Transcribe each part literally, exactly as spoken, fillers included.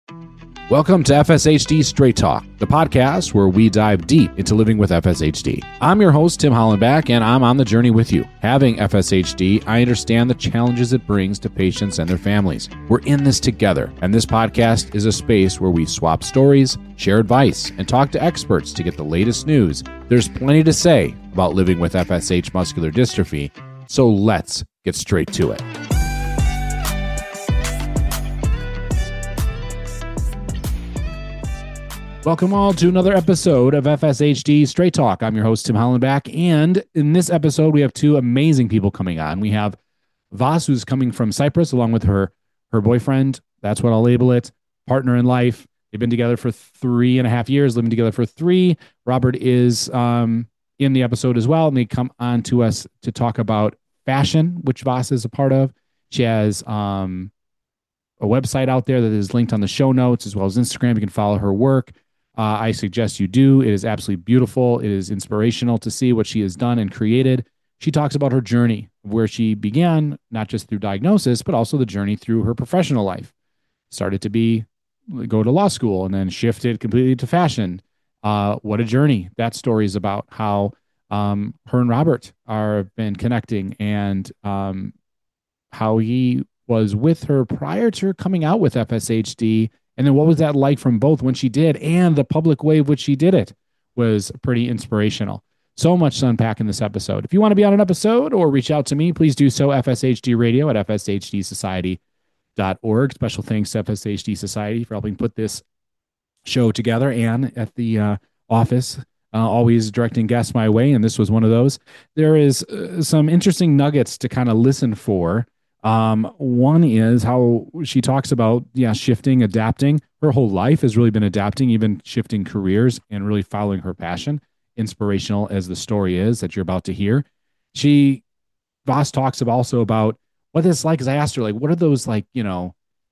Welcome to F S H D Straight Talk, the podcast where we dive deep into living with F S H D. I'm your host, Tim Hollenbach, and I'm on the journey with you. Having F S H D, I understand the challenges it brings to patients and their families. We're in this together, and this podcast is a space where we swap stories, share advice, and talk to experts to get the latest news. There's plenty to say about living with F S H muscular dystrophy, so let's get straight to it. Welcome all to another episode of F S H D Straight Talk. I'm your host, Tim Hollenbach, and in this episode, we have two amazing people coming on. We have Vas, who's coming from Cyprus, along with her her boyfriend. That's what I'll label it. Partner in life. They've been together for three and a half years, living together for three. Robert is um, in the episode as well, and they come on to us to talk about fashion, which Vas is a part of. She has um, a website out there that is linked on the show notes, as well as Instagram. You can follow her work. Uh, I suggest you do. It is absolutely beautiful. It is inspirational to see what she has done and created. She talks about her journey, where she began, not just through diagnosis, but also the journey through her professional life. Started to be, go to law school and then shifted completely to fashion. Uh, what a journey. That story is about how um, her and Robert are been connecting and um, how he was with her prior to her coming out with F S H D. And then what was that like from both when she did, and the public way of which she did it was pretty inspirational. So much to unpack in this episode. If you want to be on an episode or reach out to me, please do so. F S H D radio at F S H D society dot org. Special thanks to F S H D Society for helping put this show together, and at the uh, office, uh, always directing guests my way. And this was one of those. There is uh, some interesting nuggets to kind of listen for. Um, one is how she talks about, yeah, shifting, adapting. Her whole life has really been adapting, even shifting careers and really following her passion. Inspirational as the story is that you're about to hear. She, Vas talks about also about what it's like. Cause I asked her, like, what are those, like, you know,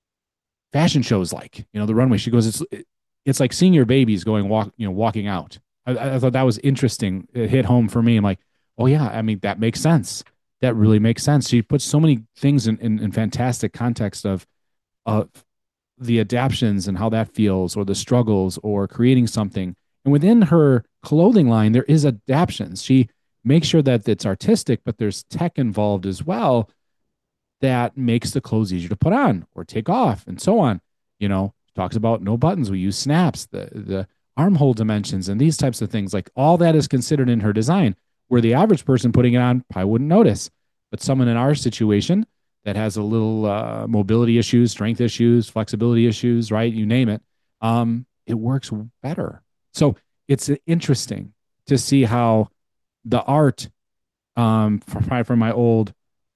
fashion shows like, you know, the runway? She goes, it's, it's like seeing your babies going walk, you know, walking out. I, I thought that was interesting. It hit home for me. I'm like, oh yeah, I mean, that makes sense. That really makes sense. She puts so many things in, in, in fantastic context of, of the adaptions and how that feels, or the struggles, or creating something. And within her clothing line, there is adaptions. She makes sure that it's artistic, but there's tech involved as well that makes the clothes easier to put on or take off, and so on. You know, talks about no buttons. We use snaps, the the armhole dimensions, and these types of things. Like, all that is considered in her design, where the average person putting it on probably wouldn't notice. But someone in our situation that has a little uh, mobility issues, strength issues, flexibility issues, right? You name it. Um, it works better. So it's interesting to see how the art, um, from, from my old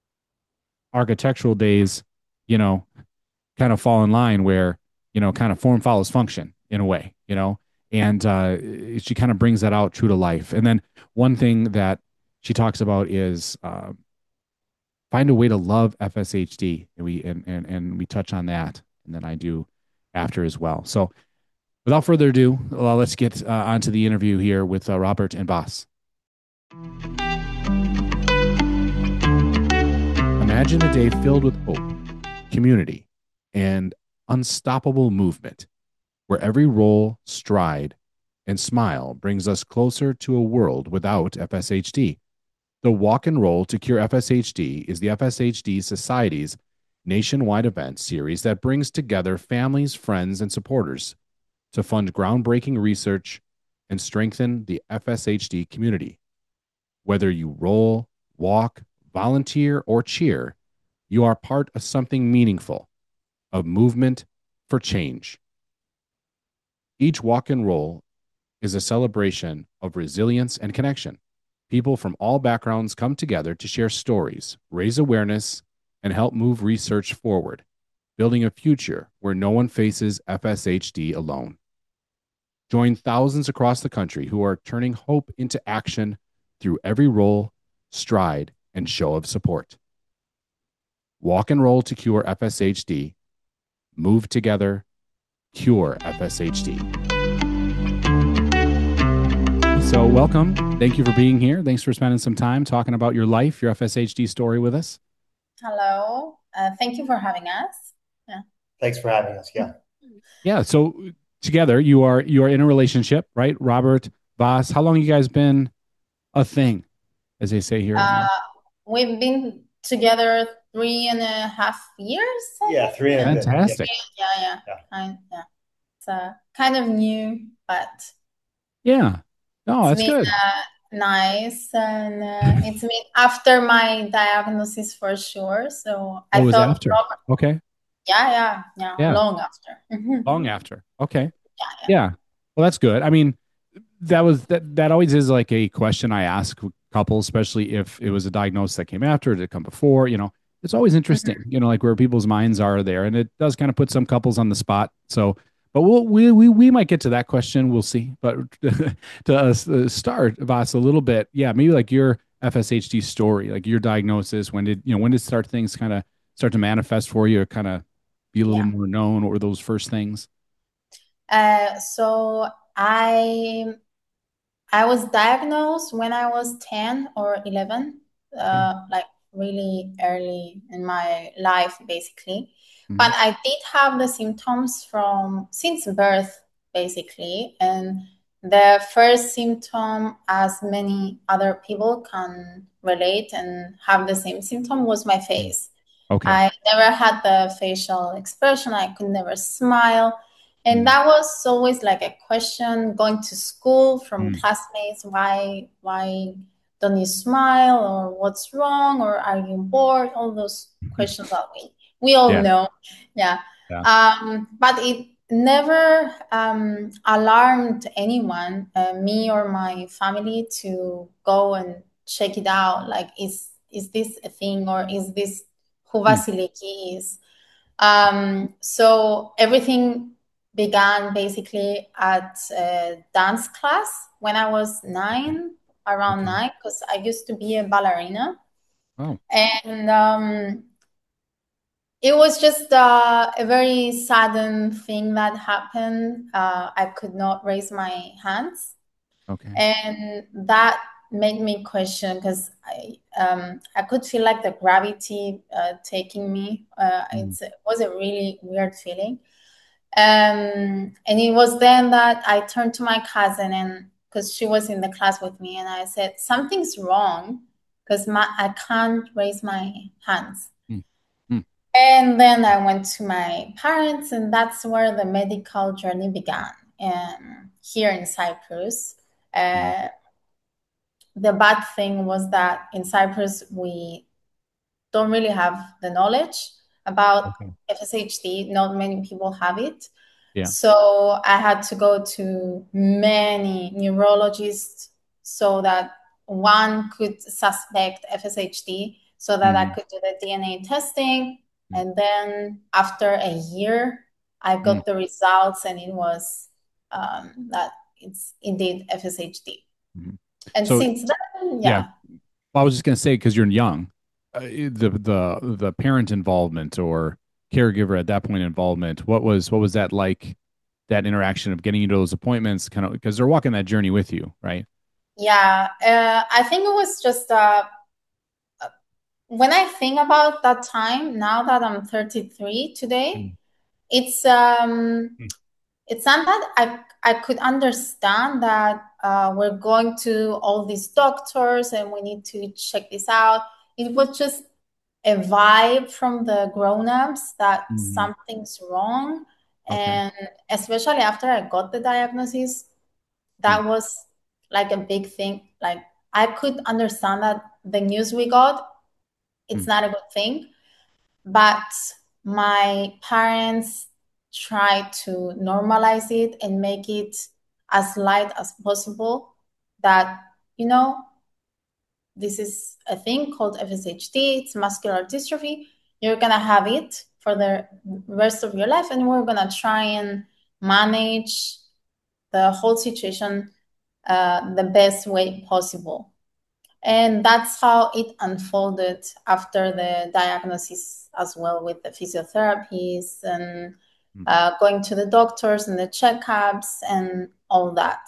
architectural days, you know, kind of fall in line where, you know, kind of form follows function in a way, you know. And uh, she kind of brings that out true to life. And then one thing that she talks about is uh, find a way to love F S H D. And we and, and, and we touch on that. And then I do after as well. So without further ado, well, let's get uh, onto the interview here with uh, Robert and Vas. Imagine a day filled with hope, community, and unstoppable movement, where every roll, stride, and smile brings us closer to a world without F S H D. The Walk and Roll to Cure F S H D is the F S H D Society's nationwide event series that brings together families, friends, and supporters to fund groundbreaking research and strengthen the F S H D community. Whether you roll, walk, volunteer, or cheer, you are part of something meaningful, a movement for change. Each walk and roll is a celebration of resilience and connection. People from all backgrounds come together to share stories, raise awareness, and help move research forward, building a future where no one faces F S H D alone. Join thousands across the country who are turning hope into action through every roll, stride, and show of support. Walk and Roll to Cure F S H D. Move together. Cure F S H D. So welcome. Thank you for being here. Thanks for spending some time talking about your life, your F S H D story with us. Hello. Uh, thank you for having us. Yeah. Thanks for having us. Yeah. Yeah. So together you are you are in a relationship, right? Robert Voss. How long you guys been a thing, as they say here? Uh, we've been together three and a half years, I Yeah, think. three and a bit. Yeah, Fantastic. Yeah, yeah, yeah. kind, yeah. It's uh, kind of new, but Yeah. Oh, it's that's been good. uh, nice, and uh, it's been after my diagnosis for sure. So Oh, I it was felt after. Robert. Okay. Yeah, yeah, yeah, Yeah. long after. Long after. Okay. Yeah, Yeah. Well, that's good. I mean, that was that that always is like a question I ask couples, especially if it was a diagnosis that came after, did it come before, you know. It's always yeah. interesting, you know, like where people's minds are there. And it does kind of put some couples on the spot. So, but we'll, we we we might get to that question. We'll see. But to uh, start, Vas, a little bit, yeah, maybe like your F S H D story, like your diagnosis. When did you know? When did start things kind of start to manifest for you, or kind of be a little Yeah. more known, or those first things? Uh, so I I was diagnosed when I was ten or eleven, Okay. uh, like really early in my life, basically. Mhm. But I did have the symptoms from since birth, basically. And the first symptom, as many other people can relate and have the same symptom, was my Mm. face. Okay. I never had the facial expression. I could never smile. And Mm. that was always like a question going to school from Mm. classmates, why why don't you smile, or what's wrong, or are you bored? All those questions that we we all Yeah. know. Yeah. Yeah. Um, but it never um, alarmed anyone, uh, me or my family, to go and check it out. Like, is is this a thing, or is this who Mm. Vasiliki is? Um, so everything began basically at a dance class when I was Okay. nine, around Okay. nine, because I used to be a ballerina. Oh. And um, it was just uh, a very sudden thing that happened. Uh, I could not raise my hands, Okay. and that made me question, because I um, I could feel like the gravity uh, taking me. Uh, Mm. it's, it was a really weird feeling. Um, and it was then that I turned to my cousin, and because she was in the class with me, and I said, something's wrong because my I can't raise my hands. Mm. Mm. And then I went to my parents, and that's where the medical journey began. And here in Cyprus, Mm. uh, the bad thing was that in Cyprus we don't really have the knowledge about Okay. F S H D. Not many people have it. Yeah. So I had to go to many neurologists so that one could suspect F S H D, so that I Mm. could do the D N A testing. Mm. And then after a year, I Mm. got the results, and it was um, that it's indeed F S H D. Mhm. And So since then, yeah, yeah. well, I was just gonna say because you're young, uh, the the the parent involvement or caregiver at that point involvement. What was what was that like? That interaction of getting you to those appointments, kind of because they're walking that journey with you, right? Yeah, uh, I think it was just uh, when I think about that time, now that I'm thirty-three today, Mm. it's um Mm. it's not that I I could understand that uh, we're going to all these doctors and we need to check this out. It was just a vibe from the grown-ups that Mhm. something's wrong. Okay. And especially after I got the diagnosis, Mm. that was like a big thing. Like, I could understand that the news we got, it's Mm. not a good thing, but my parents tried to normalize it and make it as light as possible, that, you know, this is a thing called F S H D, it's muscular dystrophy. You're going to have it for the rest of your life, and we're going to try and manage the whole situation uh, the best way possible. And that's how it unfolded after the diagnosis as well, with the physiotherapies and Mm. uh, going to the doctors and the checkups and all that.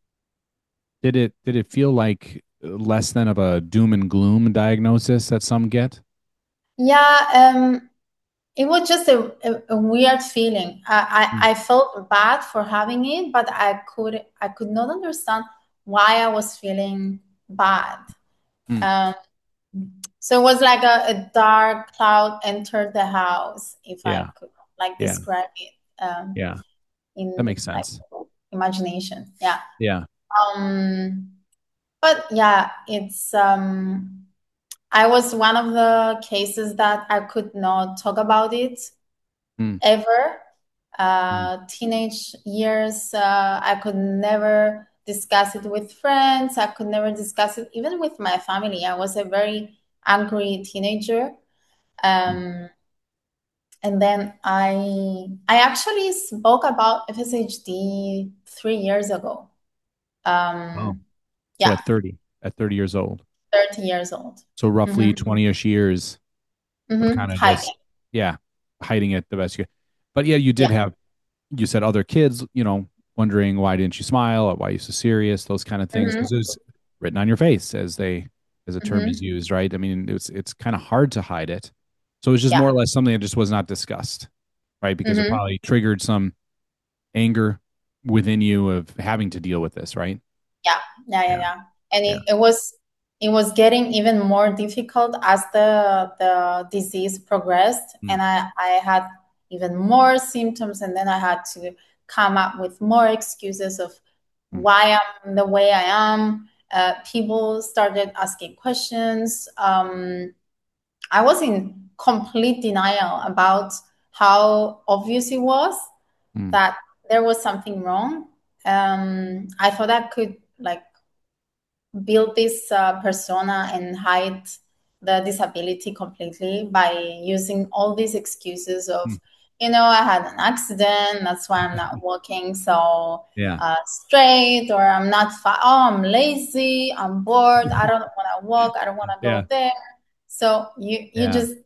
Did it did it feel like less than of a doom and gloom diagnosis that some get? Yeah, um, it was just a, a, a weird feeling. I, Mm, I I felt bad for having it, but I could I could not understand why I was feeling bad. mm, Um, so it was like a, a dark cloud entered the house, if I yeah, could like yeah, describe it um, yeah. That in makes like sense. imagination. Yeah. Yeah. Um, but yeah, it's um I was one of the cases that I could not talk about it Mm, ever. mm, Uh, teenage years, uh, I could never discuss it with friends. I could never discuss it even with my family. I was a very angry teenager. mm. Um, and then I I actually spoke about F S H D three years ago. Wow. Um, So yeah, at thirty, at thirty years old. thirty years old. So roughly Mm-hmm. twenty-ish years of Mm-hmm. kind of just, Hiding. yeah, hiding it the best you could. But yeah, you did Yeah. have, you said other kids, you know, wondering why didn't you smile or why are you so serious, those kind of things, because Mm-hmm. it was written on your face as they, as a term is Mm-hmm. used, right? I mean, it's it's kind of hard to hide it. So it was just more Yeah. or less something that just was not discussed, right? Because it Mm-hmm. probably triggered some anger within you of having to deal with this, right? Yeah, yeah, yeah, Yeah, yeah. And yeah. it, it was it was getting even more difficult as the the disease progressed, Mm, and I I had even more symptoms, and then I had to come up with more excuses of mm, why I'm the way I am. Uh, people started asking questions. Um, I was in complete denial about how obvious it was mm, that there was something wrong. Um, I thought I could like build this uh, persona and hide the disability completely by using all these excuses of, mm. you know, I had an accident, that's why I'm not walking so Yeah, uh, straight, or I'm not, fa- oh, I'm lazy, I'm bored, I don't want to walk, I don't want to yeah, go there. So you you yeah, just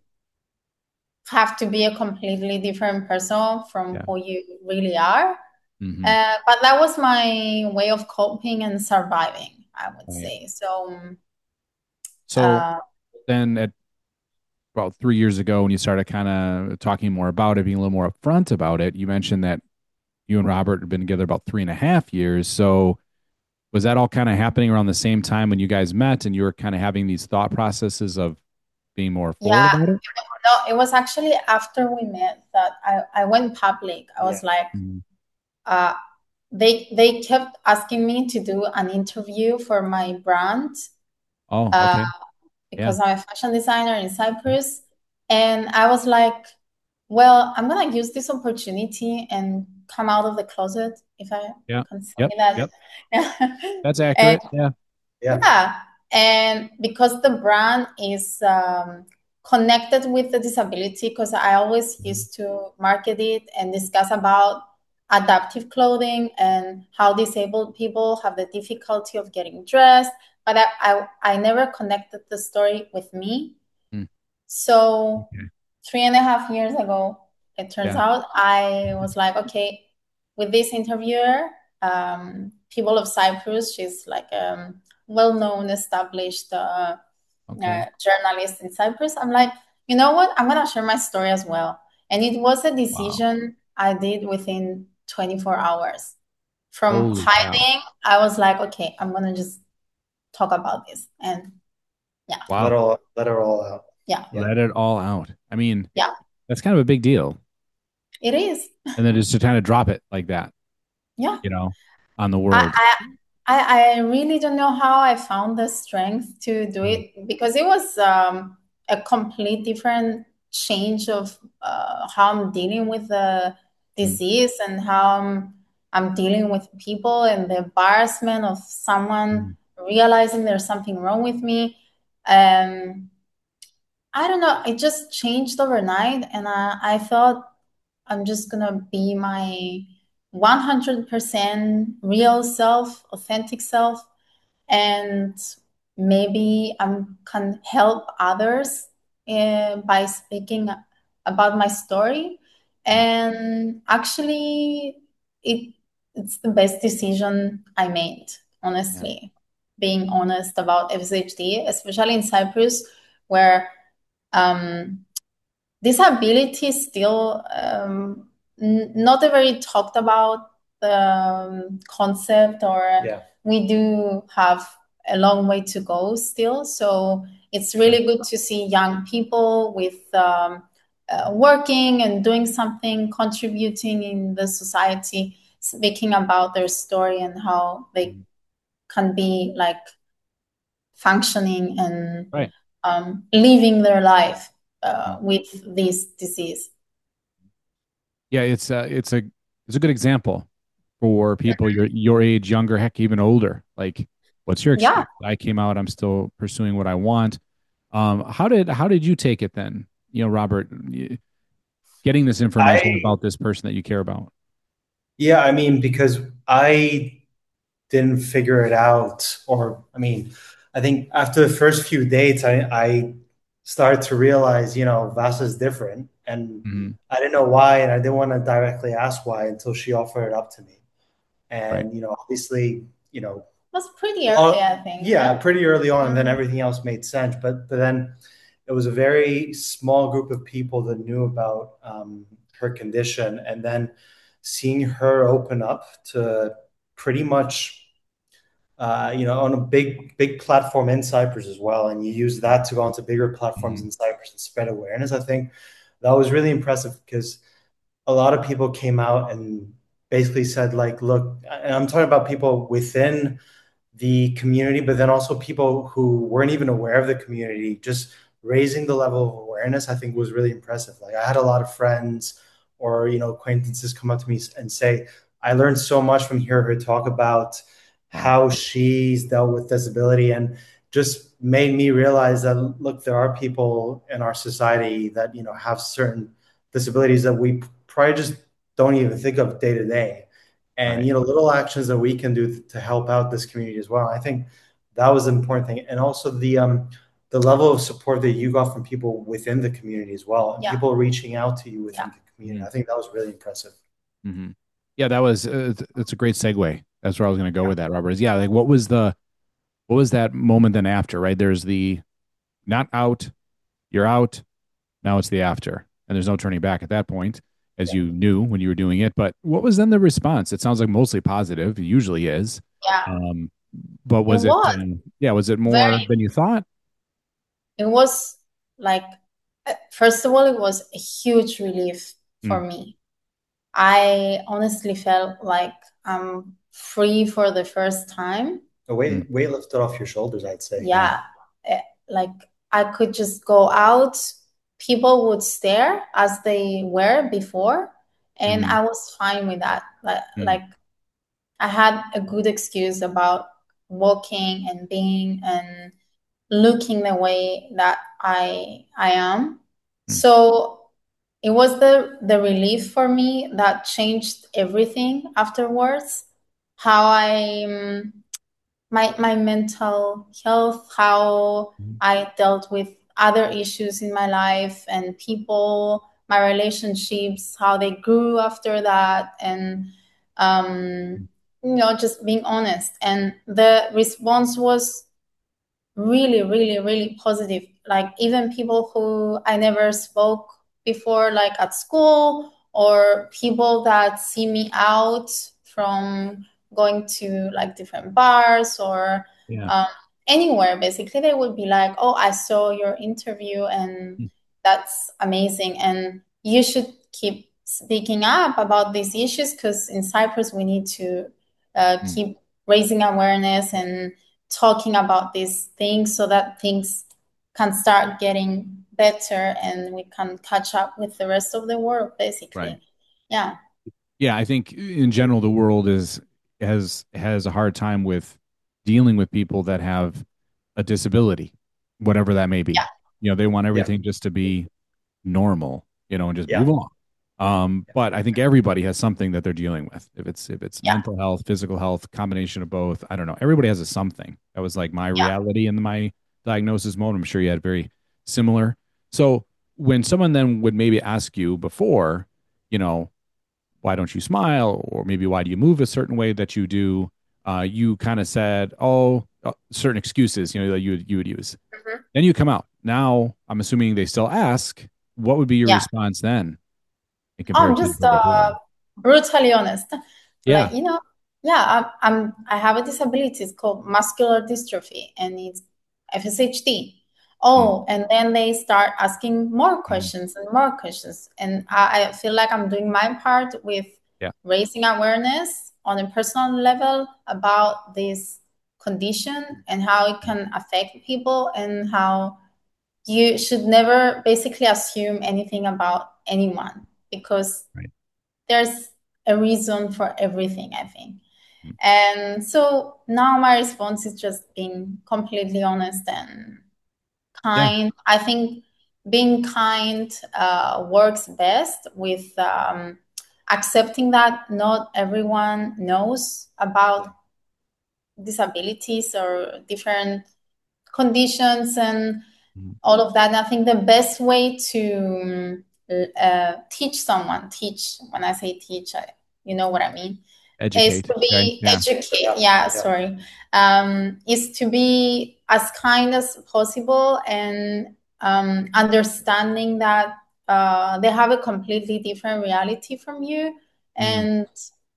have to be a completely different person from yeah. who you really are. Hmm. Uh, but that was my way of coping and surviving, I would Right. say. So, So uh, then at about three years ago, when you started kind of talking more about it, being a little more upfront about it, you mentioned that you and Robert had been together about three and a half years. So was that all kind of happening around the same time when you guys met and you were kind of having these thought processes of being more forward yeah, about it? no, it was actually after we met that I, I went public. I was Yeah. like, Mhm. uh, they they kept asking me to do an interview for my brand Oh, uh, okay. Yeah. because I'm a fashion designer in Cyprus. And I was like, well, I'm gonna use this opportunity and come out of the closet, if I Yeah. can say Yep. that. Yep. That's And accurate. Yeah. Yeah. yeah, and because the brand is um, connected with the disability, because I always Mhm. used to market it and discuss about adaptive clothing and how disabled people have the difficulty of getting dressed, but I, I, I never connected the story with me. Mm, So okay. three and a half years ago, it turns Yeah. out I was like, okay, with this interviewer, um, People of Cyprus, she's like a well-known, established uh, uh, Okay. journalist in Cyprus. I'm like, you know what? I'm gonna share my story as well. And it was a Wow. decision I did within twenty-four hours. From Holy cow. hiding, I was like, okay, I'm gonna just talk about this. And yeah, Let Wow. all let it all out. yeah, Yeah. Let it all out. I mean, yeah, that's kind of a big deal. it is. And then just to kind of drop it like that, Yeah. you know, on the I, world. I I I really don't know how I found the strength to do Mm, it, because it was um, a complete different change of uh, how I'm dealing with the mm, disease and how I'm, I'm dealing with people and the embarrassment of someone mm, realizing there's something wrong with me. Um, I don't know. It just changed overnight, and I, I thought I'm just gonna be my one hundred percent real self, authentic self, and maybe I can help others uh, by speaking about my story. mm. And actually, it it's the best decision I made, Yeah. honestly. Being honest about F S H D, especially in Cyprus, where um, disability is still um, n- not a very talked about um, concept, or Yeah. we do have a long way to go still. So it's Sure. really good to see young people with um, uh, working and doing something, contributing in the society, speaking about their story and how they Mhm. can be like functioning and Right. um, living their life uh, Mhm. with this disease. Yeah, it's a it's a it's a good example for people your your age, younger, heck, even older. Like, what's your Yeah. excuse? I came out. I'm still pursuing what I want. Um, how did how did you take it then? You know, Robert, y- getting this information I about this person that you care about. Yeah, I mean, because I didn't figure it out, or I mean, I think after the first few dates, I I started to realize, you know, Vasa's different, and Mhm. I didn't know why, and I didn't want to directly ask why until she offered it up to me. Right. And you know, obviously, you know, Was pretty early, uh, I think. yeah, pretty early on, and then Mm. everything else made sense. But but then it was a very small group of people that knew about um, her condition, and then seeing her open up to pretty much uh, you know, on a big, big platform in Cyprus as well. And you use that to go onto bigger platforms Mhm. in Cyprus and spread awareness. I think that was really impressive because a lot of people came out and basically said, like, look, and I'm talking about people within the community, but then also people who weren't even aware of the community, just raising the level of awareness, I think was really impressive. Like I had a lot of friends or, you know, acquaintances come up to me and say, I learned so much from hearing her talk about Wow. how she's dealt with disability and just made me realize that, look, there are people in our society that, you know, have certain disabilities that we probably just don't even think of day to day and Right. you know little actions that we can do to help out this community as well. I think that was an important thing, and also the um the level of support that you got from people within the community as well, and Yeah. people reaching out to you Yeah. within the community. Mhm. I think that was really impressive. Hmm. Yeah, that was uh, it's a great segue. That's where I was going to go with that, Robert. Is yeah, like what was the what was that moment then after, right? There's the not out, you're out, now it's the after. And there's no turning back at that point, as Yeah. you knew when you were doing it. But what was then the response? It sounds like mostly positive. It usually is. Yeah. Um, but It was it was um, yeah, was it more very, than you thought? it was like, uh, first of all, it was a huge relief for Mm, me. I honestly felt like I'm free for the first time. A mm, weight weight lifted off your shoulders, I'd say. yeah. Yeah. Eh, like I could just go out. People would stare as they were before, and Mm, I was fine with that. Like, mm, like I had a good excuse about walking and being and looking the way that I I am. mm, So it was the the relief for me that changed everything afterwards. How I um, my my mental health, how mm, I dealt with other issues in my life and people, my relationships, how they grew after that, and um, mm, you know, just being honest. And the response was really, really, really positive. Like even people who I never spoke before, like at school, or people that see me out from going to like different bars or yeah. um, anywhere, basically, they would be like, "Oh, I saw your interview, and Mm, that's amazing. And you should keep speaking up about these issues because in Cyprus we need to uh, mm, keep raising awareness and talking about these things so that things can start getting better and we can catch up with the rest of the world, right. basically." Yeah. Yeah, I think in general the world is has has a hard time with dealing with people that have a disability, whatever that may Yeah. be. You know, they want Yeah. everything just to be normal, you know, and just Yeah. move on. Um, but I think everybody has something that they're dealing with. If it's if it's Yeah. mental health, physical health, combination of both, I don't know. Everybody has a something. That was like my Yeah. reality in my diagnosis mode. I'm sure you had very similar. So when someone then would maybe ask you before, you know, why don't you smile, or maybe why do you move a certain way that you do, uh, you kind of said, oh, uh, certain excuses, you know, that you would, you would use. Mhm. Then you come out. Now I'm assuming they still ask, what would be your Yeah. response then in Oh, I'm comparison just to uh, before? brutally honest. Yeah. Like, you know, yeah, I'm, I'm I have a disability. It's called muscular dystrophy, and it's F S H D. Mm, Oh, and then they start asking more mm, questions and more questions, and I, I feel like I'm doing my part with yeah. raising awareness on a personal level about this condition and how it can affect people, and how you should never basically assume anything about anyone, because Right. there's a reason for everything, I think. Mm, And so now my response is just being completely honest and yeah. kind. I think being kind uh, works best with um, accepting that not everyone knows about disabilities or different conditions and Mm, all of that. And I think the best way to uh, teach someone, teach, when I say teach, I, you know what I mean, is educate. to Okay. be Yeah. educate. Yeah, Yeah, yeah, sorry. Um, is to be as kind as possible, and um, understanding that uh, they have a completely different reality from you. Mm, And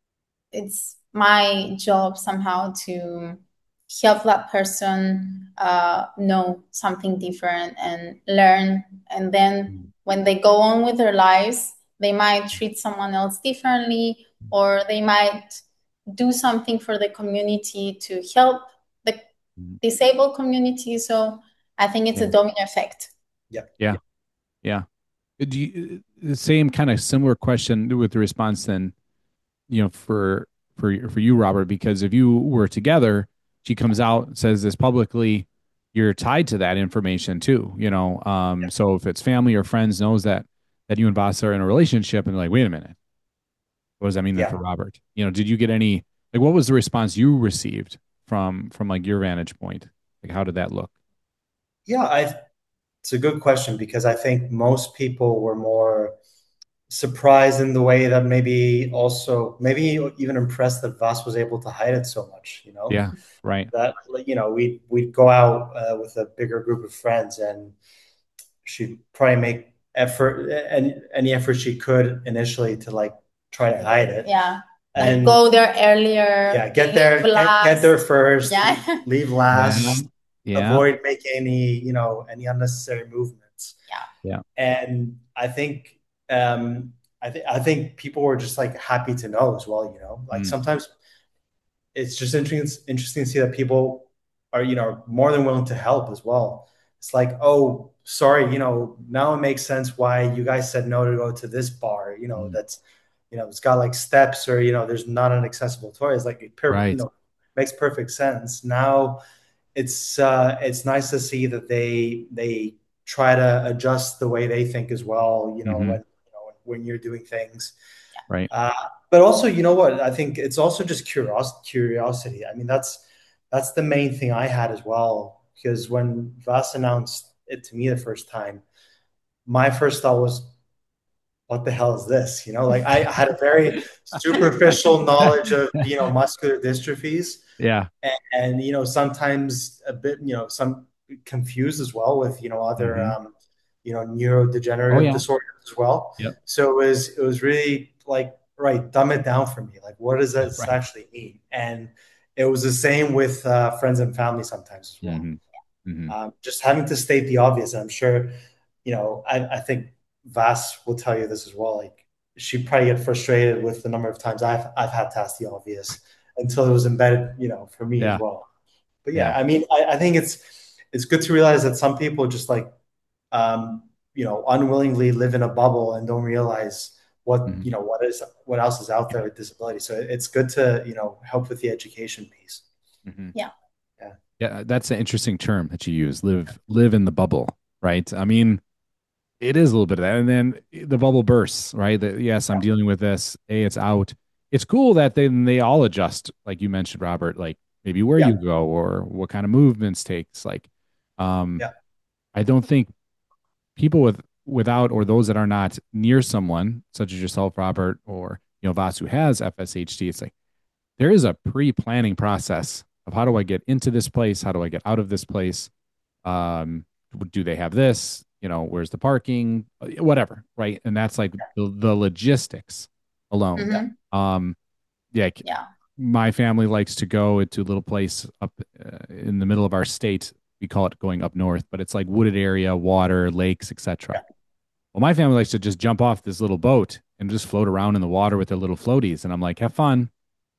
it's my job somehow to help that person uh, know something different and learn. And then mm, when they go on with their lives, they might treat someone else differently, or they might do something for the community to help the mm, disabled community. So I think it's yeah. a domino effect. yeah, Yeah. Yeah. Do you, the same kind of similar question with the response then, you know, for for for you, Robert, because if you were together, she comes out, says this publicly, you're tied to that information too, you know. Um, yeah. so if it's family or friends knows that that you and Voss are in a relationship and they're like, wait a minute, what does that mean then Yeah. for Robert? You know, did you get any like what was the response you received from from like your vantage point? Like how did that look? Yeah, I it's a good question because I think most people were more surprised in the way that maybe also maybe even impressed that Voss was able to hide it so much, you know? Yeah, right. That like, you know, we we'd go out uh, with a bigger group of friends and she'd probably make effort and any effort she could initially to like try to hide it. Yeah. Like And go there earlier, yeah, get leave there, get, get last. there first, Yeah. leave Yeah. last, Yeah. avoid making any, you know, any unnecessary movements. Yeah. Yeah. And I think um I think I think people were just like happy to know as well, you know. Like Mm, sometimes it's just interesting interesting to see that people are, you know, more than willing to help as well. It's like, oh, sorry, you know, now it makes sense why you guys said no to go to this bar, you know, mm, that's, you know, it's got like steps or, you know, there's not an accessible toilet. It's like it per, you right. know, makes perfect sense. Now it's uh it's nice to see that they they try to adjust the way they think as well, you know, Hmm. when you know when you're doing things. Right. Uh, but also, you know what? I think it's also just curiosity. Curiosity. I mean, that's that's the main thing I had as well. Because when Vas announced it to me the first time, my first thought was, "What the hell is this?" You know, like I had a very superficial knowledge of you know muscular dystrophies, Yeah. and, and you know sometimes a bit you know some confused as well with you know other Hmm. um, you know Oh neurodegenerative yeah. disorders as well. Yep. So it was it was really like right, dumb it down for me. Like what does this Right. actually mean? And it was the same with uh, friends and family sometimes as well. Hmm. Hmm. Um, just having to state the obvious. And I'm sure you know I, I think Vas will tell you this as well. Like she probably get frustrated with the number of times I've I've had to ask the obvious until it was embedded, you know, for me as Yeah. well. But Yeah. yeah, I mean, I, I think it's it's good to realize that some people just like um, you know, unwillingly live in a bubble and don't realize what Hmm. you know what is what else is out there with disability. So it's good to you know help with the education piece. Hmm. Yeah. Yeah, Yeah. That's an interesting term that you use. Live live in the bubble. Right. I mean, it is a little bit of that. And then the bubble bursts, right? That yes, I'm yeah, dealing with this. Hey, it's out. It's cool that then they all adjust, like you mentioned, Robert, like maybe where yeah, you go or what kind of movements takes. Like, um, yeah, I don't think people with without or those that are not near someone, such as yourself, Robert, or you know, Vas who has F S H D, it's like there is a pre-planning process of how do I get into this place? How do I get out of this place? Um, do they have this? you know, where's the parking, whatever, right? And that's like the, the logistics alone. Mm-hmm. Um, yeah, Yeah. my family likes to go to a little place up uh, in the middle of our state. We call it going up north, but it's like wooded area, water, lakes, et cetera. Well, my family likes to just jump off this little boat and just float around in the water with their little floaties. And I'm like, have fun.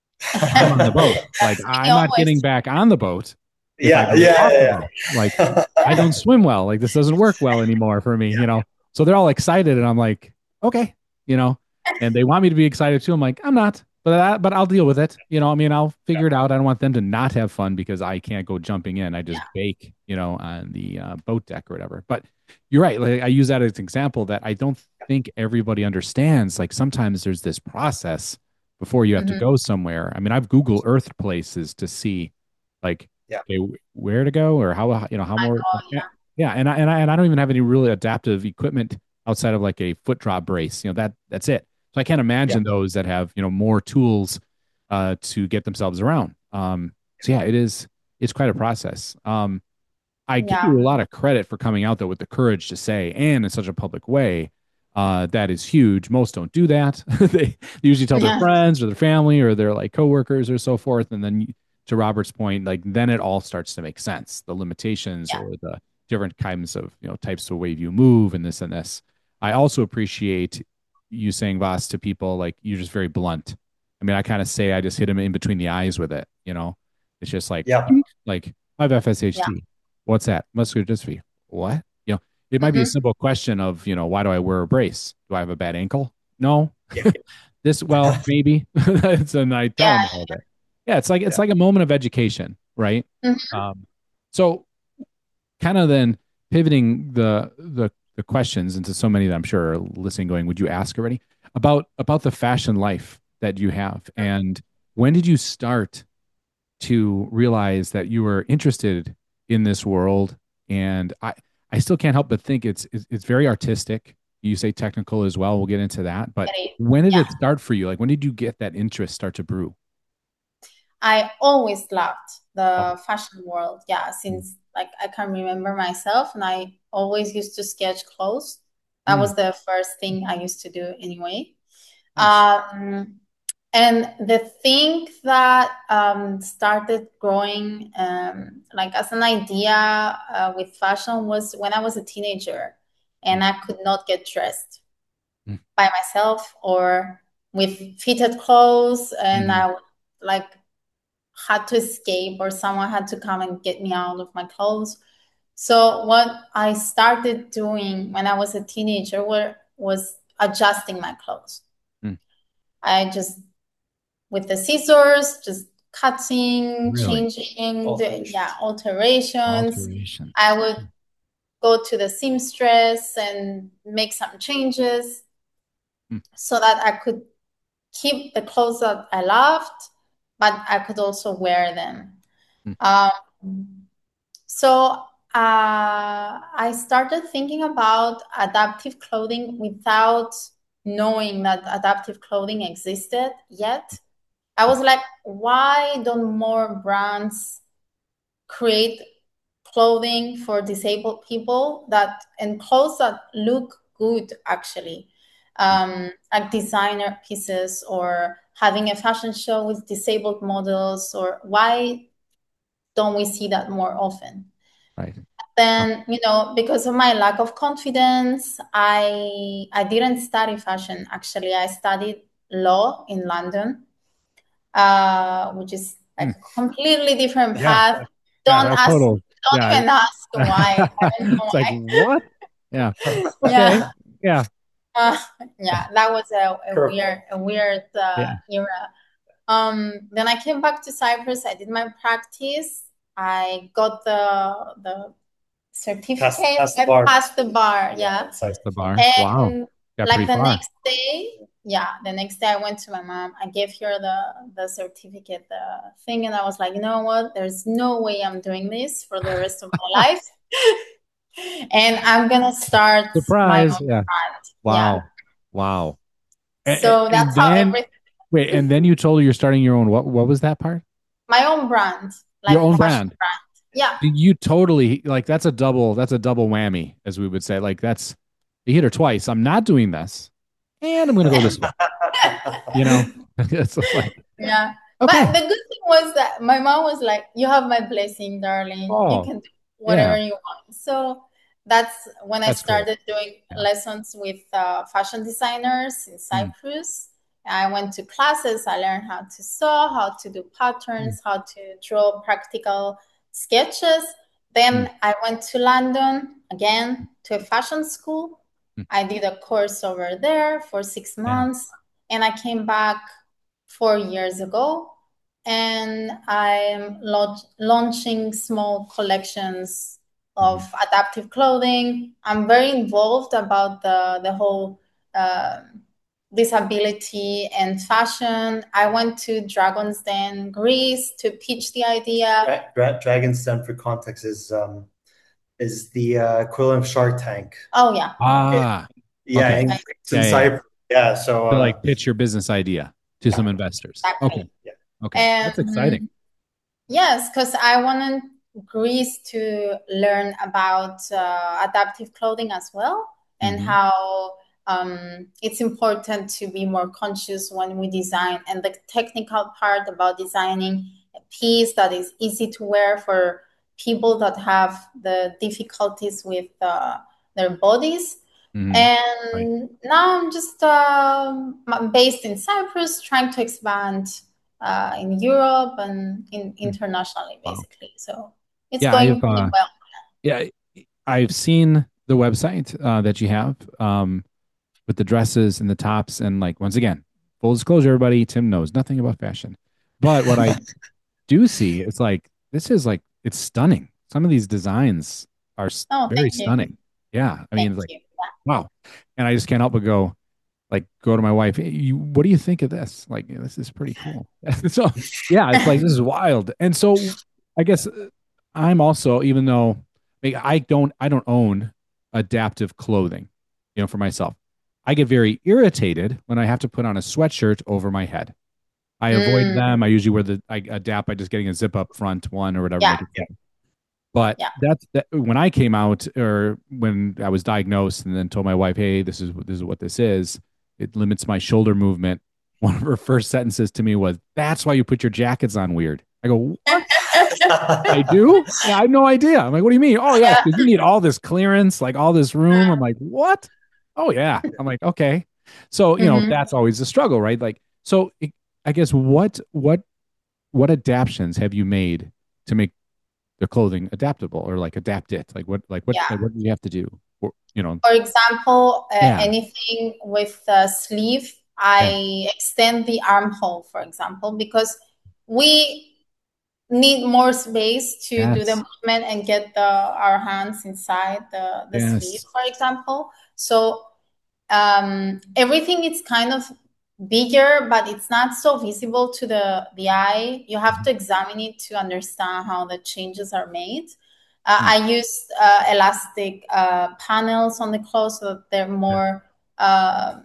I'm on the boat. Like, I'm not getting back on the boat. If Yeah, I go yeah, off the yeah. boat. Like, I don't swim well. Like, this doesn't work well anymore for me, you know? So they're all excited. And I'm like, okay, you know, and they want me to be excited too. I'm like, I'm not, but that, but I'll deal with it. You know, I mean, I'll figure it out. I don't want them to not have fun because I can't go jumping in. I just Yeah. bake, you know, on the uh, boat deck or whatever. But you're right. Like, I use that as an example that I don't think everybody understands. Like, sometimes there's this process before you have to Mhm. go somewhere. I mean, I've Google Earth places to see, like, Yeah. okay, where to go or how, you know, how I more. know, Yeah, yeah. yeah, and I, and I and I don't even have any really adaptive equipment outside of like a foot drop brace. You know, that that's it. So I can't imagine those that have, you know, more tools uh, to get themselves around. Um, so yeah, it is. It's quite a process. Um, I give Yeah. you a lot of credit for coming out there with the courage to say, and in such a public way. Uh, that is huge. Most don't do that. They usually tell their Yeah. friends or their family or their like coworkers or so forth. And then to Robert's point, like then it all starts to make sense. The limitations Yeah. or the different kinds of, you know, types of way you move and this and this. I also appreciate you saying, Voss, to people like you're just very blunt. I mean, I kind of say I just hit him in between the eyes with it. You know, it's just like, Yeah. like I have F S H D. Yeah. What's that? Muscular dystrophy. What? You know, it might be a Mhm. simple question of, you know, why do I wear a brace? Do I have a bad ankle? No. Yeah. This, well, maybe. It's and I tell Yeah. them all that. Yeah, it's like it's Yeah. like a moment of education, right? Mhm. Um, so kind of then pivoting the the the questions into so many that I'm sure are listening, going, would you ask already about about the fashion life that you have, and when did you start to realize that you were interested in this world? And I, I still can't help but think it's, it's, it's very artistic. You say technical as well. We'll get into that. But It is. when did Yeah. it start for you? Like, when did you get that interest start to brew? I always loved Oh, the fashion world. Yeah, since like I can remember myself, and I always used to sketch clothes. That Mm. was the first thing I used to do anyway. nice. Um, and the thing that um, started growing um, like as an idea uh, with fashion was when I was a teenager and I could not get dressed Mm. by myself or with fitted clothes, and Mhm. I would like had to escape or someone had to come and get me out of my clothes. So what I started doing when I was a teenager were, was adjusting my clothes. Mm. I just with the scissors, just cutting, Really? changing, the, Alterations. yeah, alterations. Alterations. I would go to the seamstress and make some changes Mm. so that I could keep the clothes that I loved, but I could also wear them. Mm. Um, so uh, I started thinking about adaptive clothing without knowing that adaptive clothing existed yet. I was like, why don't more brands create clothing for disabled people that and clothes that look good actually, um, like designer pieces or having a fashion show with disabled models, or why don't we see that more often? Right. Then, you know, because of my lack of confidence, I I didn't study fashion. Actually, I studied law in London, uh, which is like Mm. a completely different Yeah. path. Yeah. Don't That's ask, total. don't Yeah. even ask why. I don't know It's like, why. what? Yeah. Okay. Yeah, Yeah. uh, yeah, that was a, a Curveball. weird, a weird uh, Yeah. era. Um, then I came back to Cyprus. I did my practice. I got the the certificate. Pass, pass the I bar. passed the bar. Yeah. That's nice. The bar. And Wow. Got like pretty the far. next day, yeah, the next day I went to my mom. I gave her the the certificate, the thing, and I was like, you know what? There's no way I'm doing this for the rest of my life. And I'm gonna start my own Surprise. Yeah. brand. Wow. Yeah. Wow. And, So and that's how then everything, wait, and then you told her you're starting your own. What? What was that part? my own brand, Your like own fashion brand. brand. Yeah. You totally like that's a double that's a double whammy, as we would say. Like that's you hit her twice. I'm not doing this, and I'm gonna go this way. You know, it's just like Yeah. But okay. the good thing was that my mom was like, "You have my blessing, darling. You Oh, can do yeah, whatever you want." So that's when I that's cool. started doing Yeah. lessons with uh, fashion designers in Mm, Cyprus. I went to classes. I learned how to sew, how to do mm, patterns, how to draw practical sketches. mm, Then I went to London again to a fashion school. mm. I did a course over there for six Yeah. months, and I came back four years ago, and I'm launch launching small collections Mhm. of adaptive clothing. I'm very involved about the the whole uh, disability and fashion. I went to Dragon's Den, Greece, to pitch the idea. Dra Dra Dragon's Den, for context, is um is the uh, equivalent of Shark Tank. Oh yeah, It, Ah, yeah, okay. in right, Greece Yeah, and yeah, yeah. Cyprus. Yeah, so To like uh, pitch your business idea to some investors. Okay. exactly. yeah. Okay. That's exciting. And yes, because I wanted Greece to learn about uh, adaptive clothing as well, and Hmm. how um, it's important to be more conscious when we design, and the technical part about designing a piece that is easy to wear for people that have the difficulties with uh, their bodies. Hmm. Right. And now I'm just um, I'm based in Cyprus, trying to expand uh, in Europe and in Mm. internationally, Wow. basically. So it's Yeah, going I've pretty uh well. yeah, I've seen the website uh that you have um with the dresses and the tops and like once again, full disclosure, everybody, Tim knows nothing about fashion. But what I do see is like this is like it's stunning. Some of these designs are s- Oh, very thank you. stunning. Yeah, I mean Thank it's like you. wow. And I just can't help but go like go to my wife, "Hey, you, what do you think of this? Like this is pretty cool." So yeah, it's like Yeah. this is wild. And so I guess uh, I'm also even though like, I don't I don't own adaptive clothing, you know, for myself. I get very irritated when I have to put on a sweatshirt over my head. I avoid Mm, them. I usually wear the I adapt by just getting a zip up front one or whatever, yeah, make it fit. But yeah. that's that when I came out or when I was diagnosed and then told my wife, "Hey, this is this is what this is. It limits my shoulder movement." One of her first sentences to me was, "That's why you put your jackets on weird." I go, "What? I do? Yeah, I had no idea." I'm like, "What do you mean?" "Oh yeah, Yeah. because you need all this clearance, like all this room." I'm like, "What?" "Oh yeah." I'm like, "Okay." So, you know, Mhm. that's always a struggle, right? Like, so it, I guess what what what adaptations have you made to make the clothing adaptable or like adapt it? Like what like what Yeah. like what do you have to do? Or, you know, For example, uh, yeah. anything with the sleeve, Yeah. I extend the armhole, for example, because we need more space to do the Yes. movement and get the our hands inside the the sleeve, Yes. for example. So um, everything is kind of bigger, but it's not so visible to the the eye. You have Mhm. to examine it to understand how the changes are made. Uh, Mm. I used uh, elastic uh, panels on the clothes so that they're Yeah. more uh,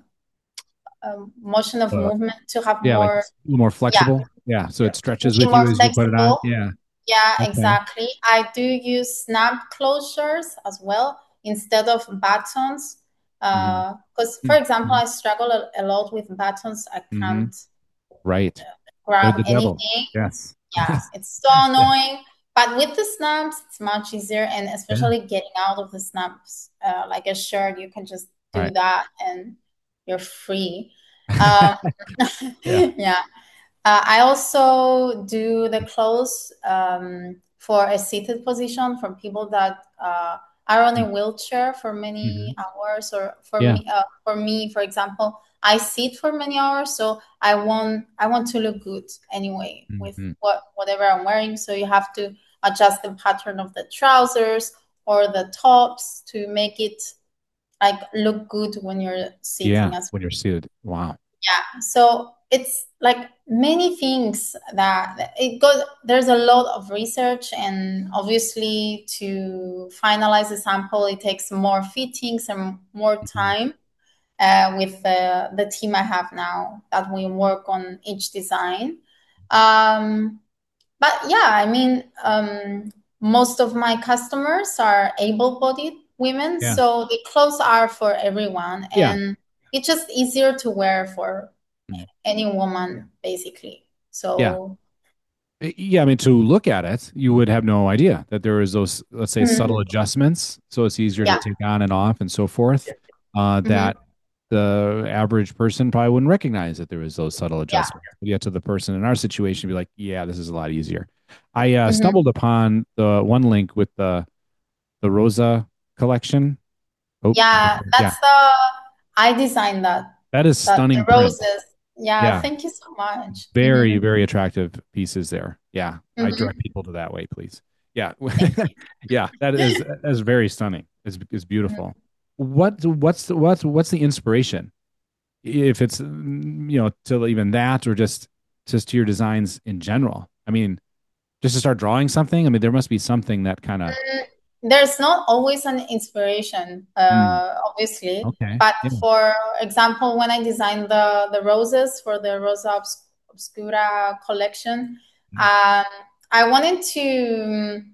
um, motion of Uh, movement to have yeah, like more, it's a little more yeah, flexible. Yeah. So it stretches be with you more as you put it on. flexible. Yeah. Yeah, Okay. exactly. I do use snap closures as well instead of buttons. Hmm. Because, for example, Hmm. I struggle a, a lot with buttons. I Hmm. can't Right. They're grab the devil. anything. Yes. Yeah, it's so Yeah. annoying. But with the snaps, it's much easier, and Yeah. especially getting out of the snaps, uh, like a shirt, you can just All do right. that and you're free. Um, Yeah. yeah. Uh, I also do the clothes um, for a seated position for people that uh, are on a wheelchair for Mm-hmm. many hours, or for Yeah. me, uh, for me, for example, I sit for many hours, so I want I want to look good anyway with Hmm. what whatever I'm wearing. So you have to adjust the pattern of the trousers or the tops to make it like look good when you're Yeah. sitting as When you're seated. Wow. yeah, so it's like many things that it goes, there's a lot of research, and obviously to finalize the sample, it takes more fittings and more Mhm. time uh, with the, the team I have now that we work on each design. Um, but yeah, I mean, um, most of my customers are able-bodied women, Yeah. so the clothes are for everyone, Yeah. and it's just easier to wear for Mm. any woman, basically. Yeah. So Yeah, I mean, to look at it, you would have no idea that there is those, let's say, subtle mhm. adjustments, so it's easier to Yeah. take on and off and so forth, uh, Mhm. that the average person probably wouldn't recognize that there was those subtle Yeah. adjustments. Yet to the person in our situation, be like, yeah, this is a lot easier. I uh, Mhm. stumbled upon the one link with the the Rosa collection. Oh, Yeah, yeah, that's the I designed that. that is That the stunning print. roses. Yeah, Yeah, thank you so much. very, Mhm. very attractive pieces there. Yeah, I direct Mhm. people to that way, please. Yeah, Thank you. yeah, that is that is very stunning. It's is Mhm. beautiful. What what's the, what's what's the inspiration? If it's mm, you know to even that or just just to your designs in general. I mean, just to start drawing something. I mean, there must be something that kind of. Mm, There's not always an inspiration, Mm, uh, obviously. okay. But Yeah. for example, when I designed the the roses for the Rosa Obs- Obscura collection, Mm, um, I wanted to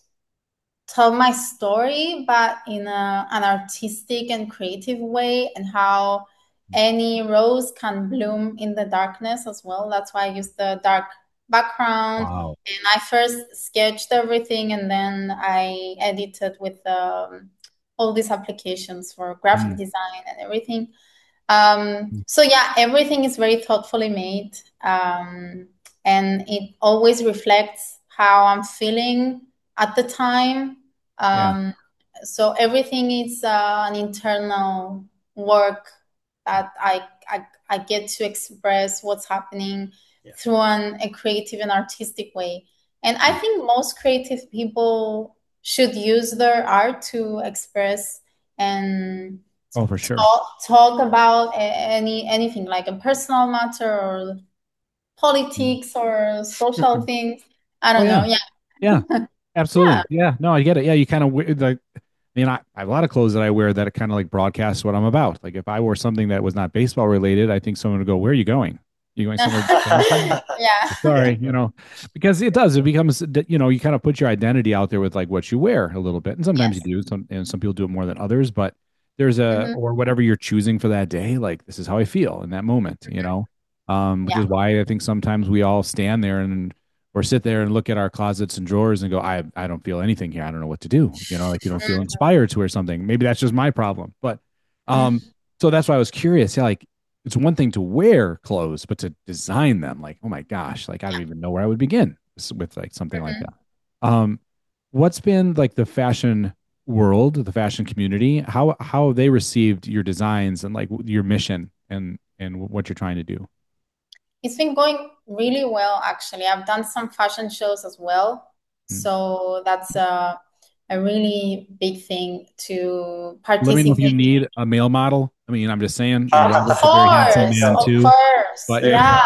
tell my story, but in a, an artistic and creative way, and how any rose can bloom in the darkness as well. That's why I used the dark background. wow. And I first sketched everything, and then I edited with um, all these applications for graphic Mm, design and everything. Um, mm, so yeah, everything is very thoughtfully made, um, and it always reflects how I'm feeling at the time. yeah. Um, so everything is uh, an internal work that I, I I get to express what's happening Yeah. through an, a creative and artistic way. And I Mm. think most creative people should use their art to express and Oh, for sure. talk, talk about any anything like a personal matter or Mm. politics or social things. I Oh don't know. yeah. Yeah. Yeah. Yeah. Absolutely. Yeah. No, I get it. Yeah, you kind of like. I mean, I, I have a lot of clothes that I wear that kind of like broadcast what I'm about. Like if I wore something that was not baseball related, I think someone would go, "Where are you going? You going somewhere dancing?" Yeah. Sorry, you know, because it does. It becomes, you know, you kind of put your identity out there with like what you wear a little bit, and sometimes you Yes. do. Some and some people do it more than others, but there's a Hmm. or whatever you're choosing for that day. Like this is how I feel in that moment, you know. Um, which Yeah. is why I think sometimes we all stand there and or sit there and look at our closets and drawers and go, I I don't feel anything here. I don't know what to do. You know, like you don't feel inspired to wear something. Maybe that's just my problem, but um, Mhm. so that's why I was curious. Yeah, like it's one thing to wear clothes, but to design them, like, oh my gosh, like I don't even know where I would begin with like something like Mhm. that. Um, what's been like the fashion world, the fashion community? How how have they received your designs and like your mission and and what you're trying to do? It's been going really well, actually. I've done some fashion shows as well. Mm. So that's a, a really big thing to Let me know if you participate in. need a male model. I mean, I'm just saying, Of your Uh, youngest a very handsome course, man so, of too, course. but there, Yeah.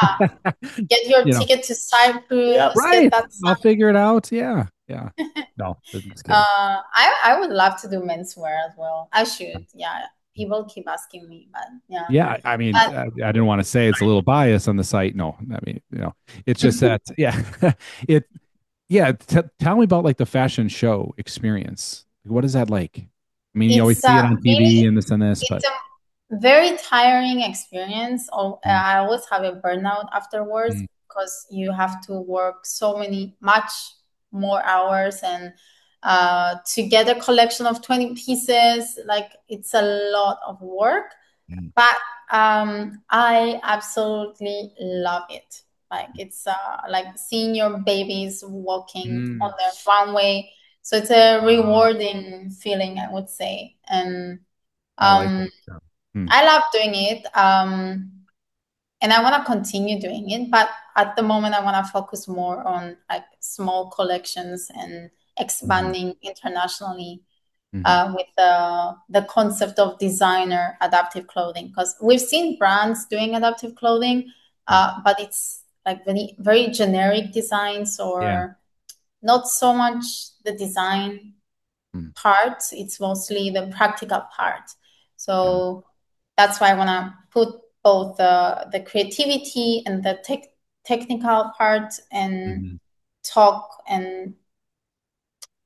Get your you know, ticket to yeah. Cyprus, get right. that I'll signed. figure it out. Yeah. Yeah. No, I'm just kidding. Uh, I, I would love to do menswear as well. I should. Yeah. People keep asking me, but yeah. Yeah, I mean, But I, I didn't want to say it's a little bias on the site. No, I mean, you know, it's just that, yeah, it, yeah. T tell me about like the fashion show experience. What is that like? I mean, you always it's see uh, it on T V really, and this and this, it's but a very tiring experience. Oh, mm, I always have a burnout afterwards mm, because you have to work so many, much more hours, and uh, to get a collection of twenty pieces, like it's a lot of work. mm, But um, I absolutely love it. Like it's uh, like seeing your babies walking on mm. the runway. So it's a Wow, rewarding feeling, I would say. And I like um, that. Yeah. Mm, I love doing it. Um, and I want to continue doing it. But at the moment, I want to focus more on like small collections and mhm, expanding internationally mhm, uh, with the the concept of designer adaptive clothing, because we've seen brands doing adaptive clothing, mm. uh, but it's like very very generic designs, Yeah. or not so much the design Mm, part. It's mostly the practical part. yeah. So that's why I want to put both the the creativity and the tech technical part, and Mhm, talk and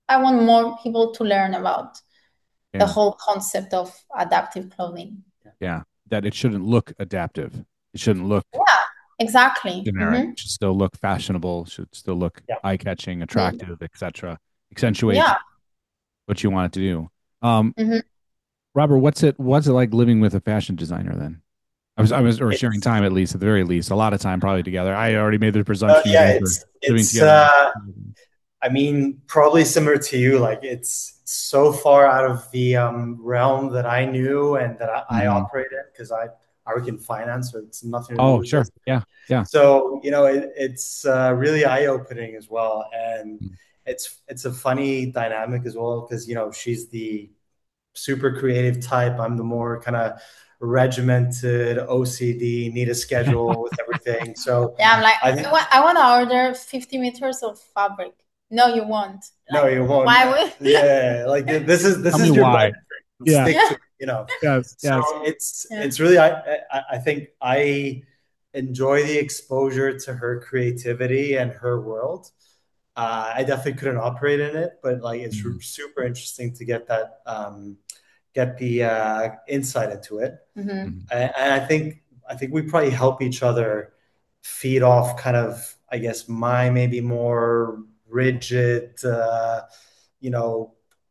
I want more people to learn about the Yeah. whole concept of adaptive clothing. Yeah. That it shouldn't look adaptive. It shouldn't look Yeah, exactly. generic. Mhm. It should still look fashionable, should still look Yeah. eye-catching, attractive, et cetera. Accentuate Yeah. what you want it to do. Um, Mhm. Robert, what's it what's it like living with a fashion designer then? I was I was or sharing It's time at least, at the very least, a lot of time probably together. I already made the uh, presumption you yeah, guys were it's living it's together. uh I mean, probably similar to you. Like it's so far out of the um, realm that I knew and that I, I Mhm. operate in because I, I work in finance, so it's nothing to do Oh, with sure. this. Yeah. Yeah. So you know, it, it's uh, really eye-opening as well, and Mm. it's it's a funny dynamic as well because you know she's the super creative type. I'm the more kind of regimented O C D, need a schedule with everything. So Yeah, I'm like, I I think want, I want to order fifty meters of fabric. No, you won't. no, Like, you won't. why would? Yeah, like this is this Tell me is your why. budget. Yeah. Stick Yeah. to it, you know. Yes. So Yes. it's Yeah. it's really I, I I think I enjoy the exposure to her creativity and her world. Uh, I definitely couldn't operate in it, but like it's Mhm. super interesting to get that um, get the uh, insight into it. Mhm. Mhm. And, and I think I think we probably help each other feed off kind of I guess my maybe more rigid, uh, you know,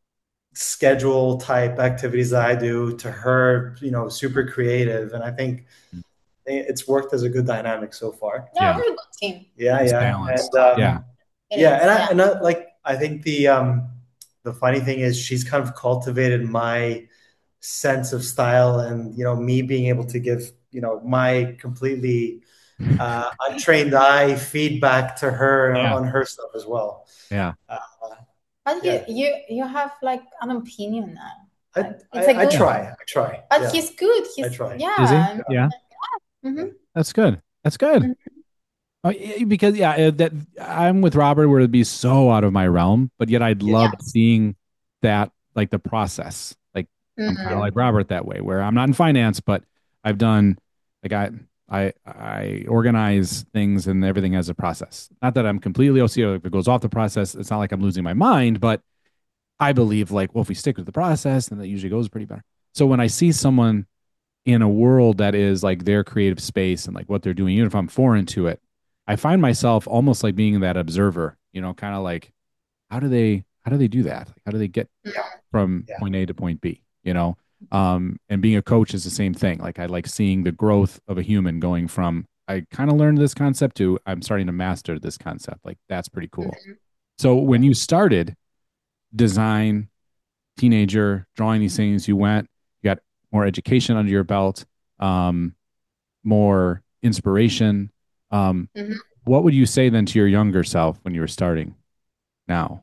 schedule type activities that I do to her, you know, super creative. And I think it's worked as a good dynamic so far. Yeah, Yeah. very good team. Yeah, It's yeah. balanced. And um, Yeah. It yeah, is. and I Yeah. and I, like I think the um the funny thing is she's kind of cultivated my sense of style and you know me being able to give you know my completely uh, untrained eye feedback to her Yeah. on her stuff as well. Yeah. Uh, But yeah, you you you have like an opinion now. I, Like, it's I, a I good. try, I try. But Yeah, he's good. I He's try. Is he? yeah. Yeah. Mm-hmm. That's good. That's good. Oh, yeah, because yeah, uh, that I'm with Robert where it'd be so out of my realm, but yet I'd Yeah. love seeing that like the process. Like I'm kind of Mm-hmm. like Robert that way, where I'm not in finance, but I've done like I I I organize things and everything has a process. Not that I'm completely O C D. If it goes off the process, it's not like I'm losing my mind, but I believe like, well, if we stick with the process, then that usually goes pretty better. So when I see someone in a world that is like their creative space and like what they're doing, even if I'm foreign to it, I find myself almost like being that observer, you know, kind of like, how do they, how do they do that? Like, how do they get from Yeah. point A to point B, you know? Um, and being a coach is the same thing. Like I like seeing the growth of a human going from, I kind of learned this concept to I'm starting to master this concept. Like that's pretty cool. Mm-hmm. So when you started design, teenager, drawing these things, you went, you got more education under your belt, um, more inspiration. Um, Mm-hmm. what would you say then to your younger self when you were starting now?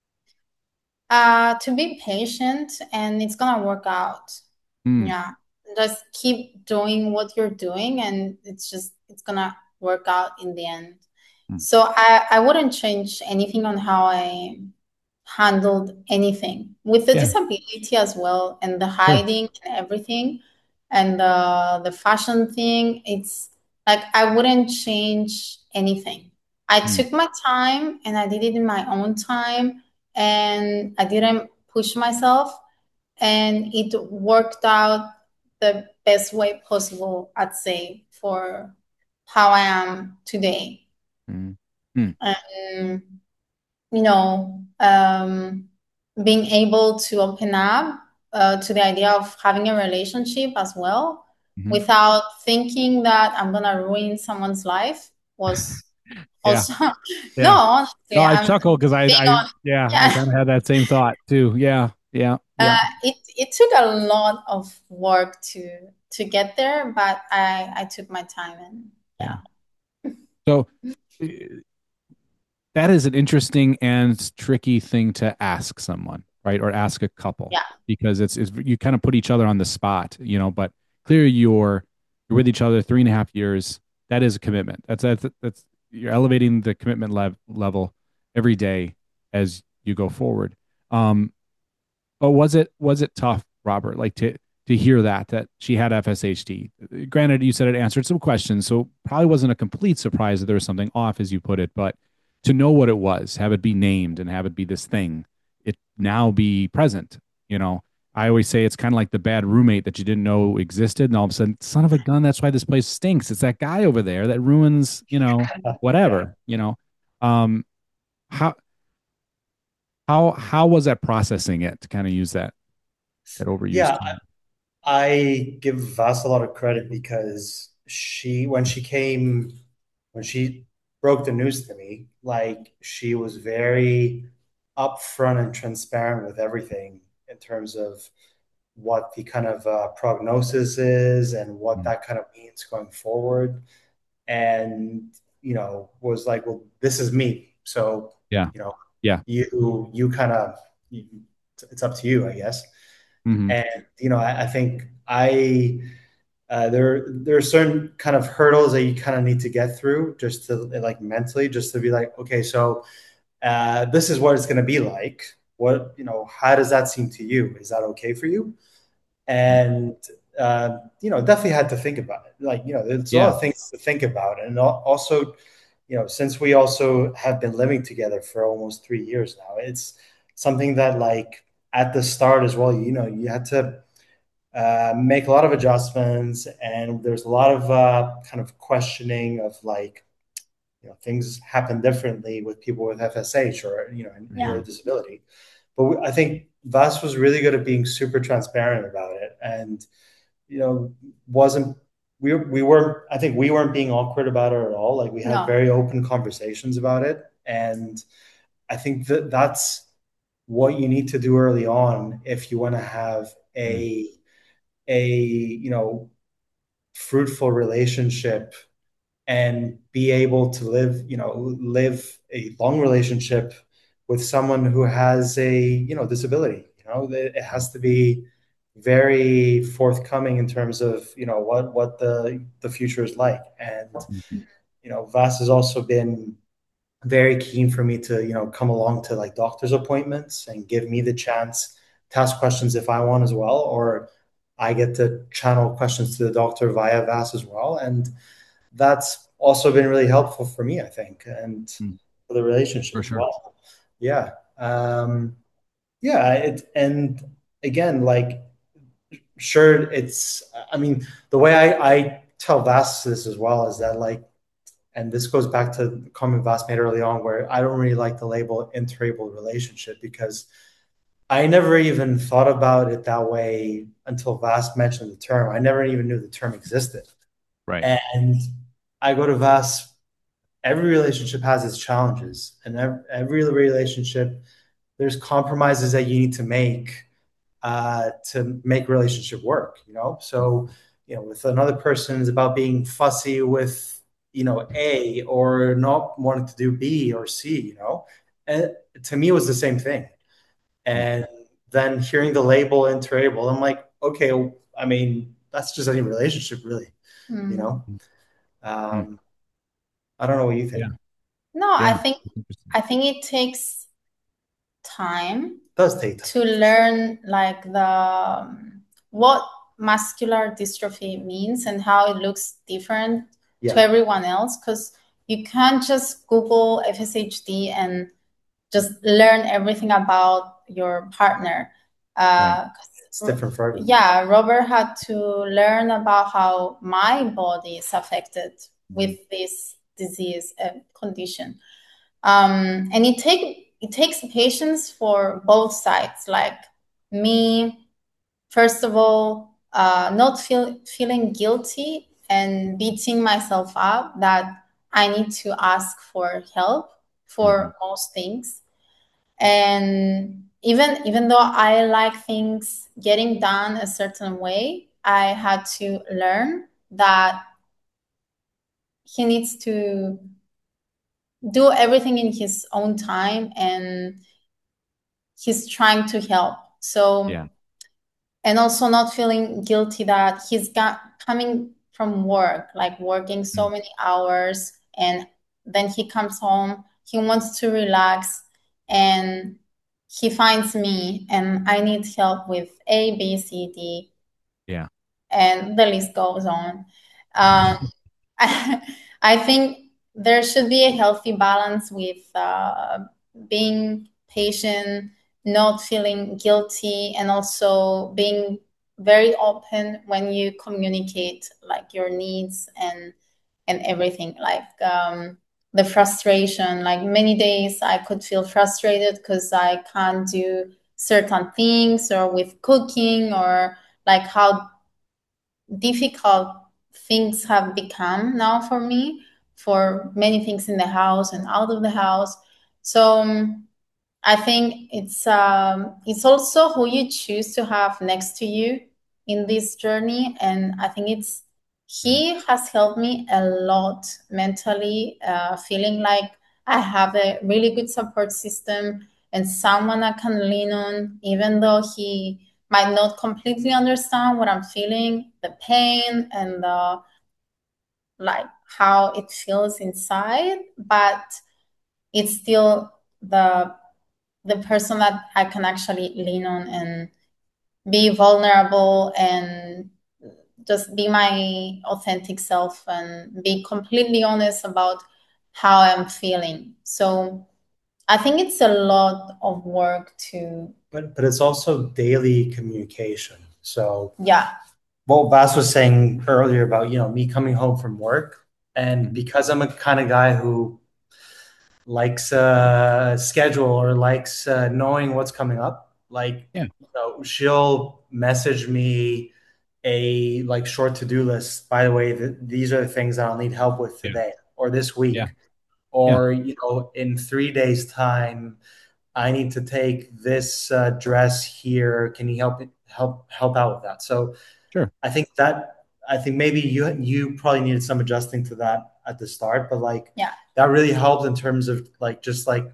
Uh, to be patient and it's gonna work out. Mm, Yeah. Just keep doing what you're doing and it's just it's gonna work out in the end. mm, So I I wouldn't change anything on how I handled anything with the yeah, disability as well and the sure. hiding and everything and the the fashion thing. It's like I wouldn't change anything. I Mm, took my time and I did it in my own time and I didn't push myself and it worked out the best way possible, I'd say, for how I am today. mm, mm, And, you know, um, being able to open up uh, to the idea of having a relationship as well mhm. without thinking that I'm gonna ruin someone's life was Yeah, also no, yeah. honestly, No, I I'm chuckle because I, being I, on, yeah, I yeah. kind of had that same thought too. Yeah, yeah, yeah. Uh, it it took a lot of work to to get there, but I I took my time and Yeah. yeah. So uh, that is an interesting and tricky thing to ask someone, right? Or ask a couple Yeah. because it's, it's you kind of put each other on the spot, you know. But clearly, you're you're with each other three and a half years. That is a commitment. That's that's that's you're elevating the commitment lev- level every day as you go forward. Um, but was it was it tough, Robert? Like to to hear that that she had F S H D. Granted, you said it answered some questions, so probably wasn't a complete surprise that there was something off, as you put it. But to know what it was, have it be named, and have it be this thing, it now be present. You know, I always say it's kind of like the bad roommate that you didn't know existed, and all of a sudden, son of a gun, that's why this place stinks. It's that guy over there that ruins, you know, Yeah. whatever. You know, um, how how how was that processing it to kind of use that that overused Yeah, term? I give Vas a lot of credit because she, when she came, when she broke the news to me, like she was very upfront and transparent with everything in terms of what the kind of uh, prognosis is and what Mm. that kind of means going forward. And, you know, was like, well, this is me. So, Yeah, you know, yeah, you, you kind of, it's up to you, I guess. hmm, And, you know, I, I think I, uh, there there are certain kind of hurdles that you kind of need to get through just to like mentally, just to be like, okay, so uh, this is what it's going to be like. What, you know, how does that seem to you? Is that okay for you? And uh, you know, definitely had to think about it. Like, you know, there's a lot yeah, of things to think about, and also, you know, since we also have been living together for almost three years now, it's something that like at the start as well, you know, you had to uh, make a lot of adjustments, and there's a lot of uh, kind of questioning of like, you know, things happen differently with people with F S H or, you know, your Yeah. disability. But we, I think Vas was really good at being super transparent about it, and, you know, wasn't we we weren't I think we weren't being awkward about it at all. Like we had No. very open conversations about it, and I think that that's what you need to do early on if you want to have mm, a a you know fruitful relationship and be able to live you know live a long relationship with someone who has a you know disability. You know it has to be very forthcoming in terms of you know what what the the future is like. And mhm. you know Vas has also been very keen for me to you know come along to like doctor's appointments and give me the chance to ask questions if I want as well, or I get to channel questions to the doctor via Vas as well. And that's also been really helpful for me, I think, and Mm, for the relationship for as sure. well. Yeah. Um, yeah. It, and again, like, sure, it's, I mean, the way I, I tell Vas this as well is that, like, and this goes back to the comment Vas made early on, where I don't really like the label interable relationship because I never even thought about it that way until Vas mentioned the term. I never even knew the term existed. Right. And I go to Vas, every relationship has its challenges, and every, every relationship, there's compromises that you need to make uh, to make relationship work, you know? So, you know, with another person, it's about being fussy with, you know, A, or not wanting to do B or C, you know? And to me, it was the same thing. Mm, And then hearing the label interable, I'm like, okay, well, I mean, that's just any relationship, really, you Mm. know? mm, mm. Um, I don't know what you Yeah, think. It No, I yeah. think Interesting. I think it takes time does take time. to learn like the um, what muscular dystrophy means and how it looks different to Yeah. everyone else, because you can't just Google F S H D and just learn everything about your partner. Right. Uh, It's different for everyone. yeah, Robert had to learn about how my body is affected Mhm. with this disease uh, condition. Um, and it take it takes patience for both sides. Like me, first of all, uh, not feel feeling guilty and beating myself up that I need to ask for help Mhm. for most things. And even even though I like things getting done a certain way, I had to learn that he needs to do everything in his own time, and he's trying to help. Yeah. So, and also not feeling guilty that he's got coming from work, like working so Mm. many hours, and then he comes home, he wants to relax, and he finds me, and I need help with A, B, C, D, Yeah. and the list goes on. Um, I think there should be a healthy balance with uh, being patient not feeling guilty, and also being very open when you communicate like your needs and and everything, like um the frustration. Like many days I could feel frustrated because I can't do certain things, or with cooking, or like how difficult things have become now for me, for many things in the house and out of the house. So um, I think it's um, it's also who you choose to have next to you in this journey, and I think it's he has helped me a lot mentally, uh, feeling like I have a really good support system and someone I can lean on, even though he might not completely understand what I'm feeling, the pain and the like how it feels inside, but it's still the the person that I can actually lean on and be vulnerable and just be my authentic self and be completely honest about how I'm feeling. So I think it's a lot of work to. But but it's also daily communication. So Yeah. what Vas was saying earlier about, you know, me coming home from work, and because I'm a kind of guy who likes a schedule or likes uh, knowing what's coming up, like, Yeah. you know, she'll message me a like short to-do list. By the way, th- these are the things that I'll need help with Yeah. today or this week. Yeah. Or, you know, in three days' time, I need to take this uh, dress here. Can you help help help out with that? So Sure. I think that I think maybe you you probably needed some adjusting to that at the start, but like Yeah. that really helped in terms of like just like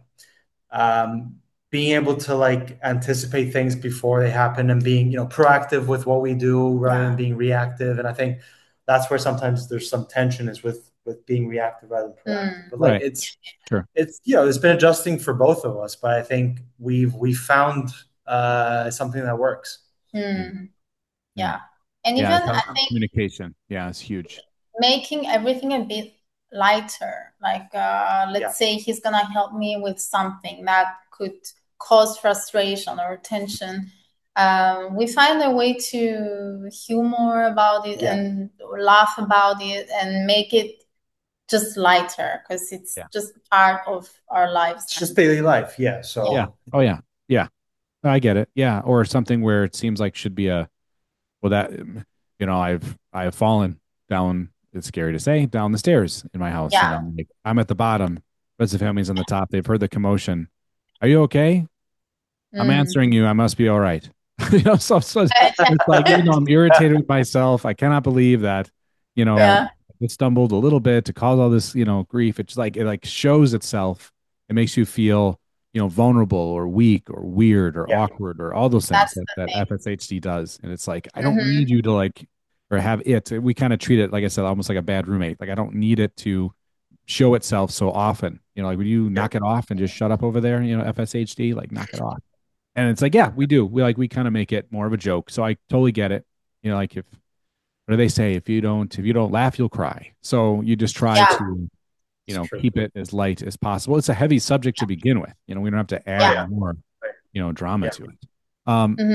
um, being able to like anticipate things before they happen and being, you know, proactive with what we do rather Yeah. than being reactive. And I think that's where sometimes there's some tension is with with being reactive rather than proactive. Mm. But like Right. it's Sure. it's you know it's been adjusting for both of us, but I think we've we found uh, something that works. Mm. Mm. Yeah. And Yeah. even It's I how think communication. Yeah. It's huge. making everything a bit lighter. Like, uh, let's Yeah. say he's gonna help me with something that could cause frustration or tension. Um, we find a way to humor about it Yeah. and laugh about it and make it just lighter, because it's Yeah. just part of our lives. It's just daily life. Yeah. So Yeah. Oh yeah. Yeah. I get it. Yeah. Or something where it seems like should be a, well, that, um, you know, I've, I've fallen down, it's scary to say, down the stairs in my house. And Yeah. I'm like, I'm at the bottom. Rest of the family's on the top. They've heard the commotion. Are you okay? I'm Mm. answering you. I must be all right. You know, so, so it's, it's like, even though I'm irritated with myself, I cannot believe that, you know, Yeah. it stumbled a little bit to cause all this, you know, grief. It's like, it like shows itself. It makes you feel, you know, vulnerable or weak or weird or yeah. awkward or all those things That's that, the that thing. F S H D does. And it's like, I don't Mhm. need you to like, or have it. We kind of treat it, like I said, almost like a bad roommate. Like, I don't need it to show itself so often. You know, like, would you knock it off and just shut up over there? You know, F S H D, like, knock it off. And it's like, yeah, we do. We like, we kind of make it more of a joke. So I totally get it. You know, like, if, what do they say? If you don't, if you don't laugh, you'll cry. So you just try Yeah. to, you know, keep it as light as possible. It's a heavy subject to begin with. You know, we don't have to add Yeah. more, you know, drama Yeah. to it. Um, Mhm.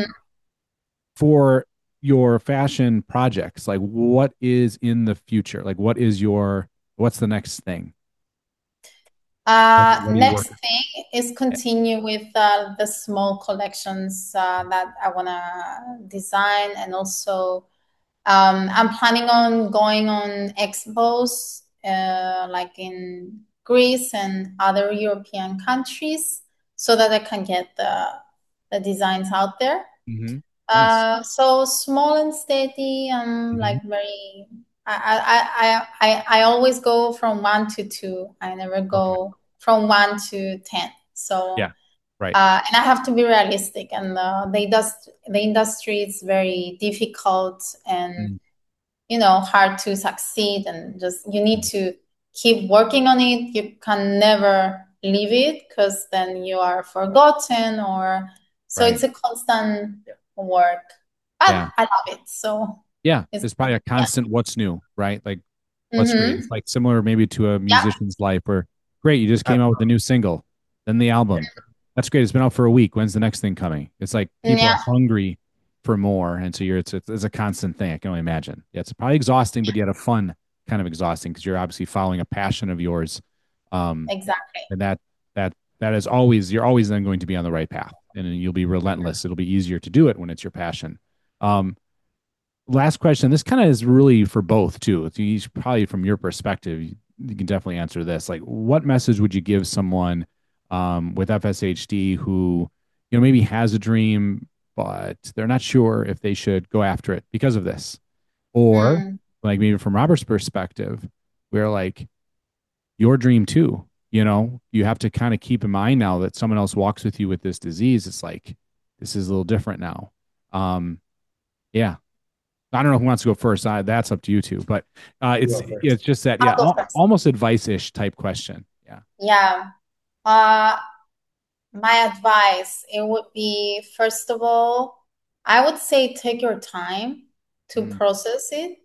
for your fashion projects, like, what is in the future? Like, what is your, what's the next thing? Uh, What are you next working? thing is continue with uh, the small collections uh, that I want to design, and also um, I'm planning on going on expos uh, like in Greece and other European countries, so that I can get the the designs out there. Mm-hmm. Nice. Uh, so small and steady. I'm Mm-hmm. like very. I, I I I I always go from one to two. I never Okay. go from one to ten. So Yeah. Right. uh, and I have to be realistic. And uh, the industry the industry is very difficult and, Mm. you know, hard to succeed. And just you need to keep working on it. You can never leave it, because then you are forgotten, or so Right. it's a constant work. But Yeah. I love it. So Yeah. it's There's probably a yeah. constant what's new, right? Like, what's great. It's Mm-hmm. like similar maybe to a Yeah. musician's life where, great, you just came out with a new single, then the album. That's great. It's been out for a week. When's the next thing coming? It's like people Yeah, are hungry for more, and so you're it's it's, it's a constant thing. I can only imagine. Yeah, it's probably exhausting, but yet a fun kind of exhausting because you're obviously following a passion of yours, um, exactly. and that that that is always you're always then going to be on the right path, and then you'll be relentless. It'll be easier to do it when it's your passion. Um, last question. This kind of is really for both too. It's each- probably from your perspective, you, you can definitely answer this. Like, what message would you give someone um, with F S H D who, you know, maybe has a dream, but they're not sure if they should go after it because of this, or Mm, like maybe from Robert's perspective, where like your dream too. You know, you have to kind of keep in mind now that someone else walks with you with this disease. It's like this is a little different now. Um, yeah, I don't know who wants to go first. Uh, that's up to you two. But uh, You it's go first. it's just that yeah, I'll go al- first. almost advice ish type question. Yeah. Yeah. Uh, my advice, it would be, first of all, I would say take your time to Mm, process it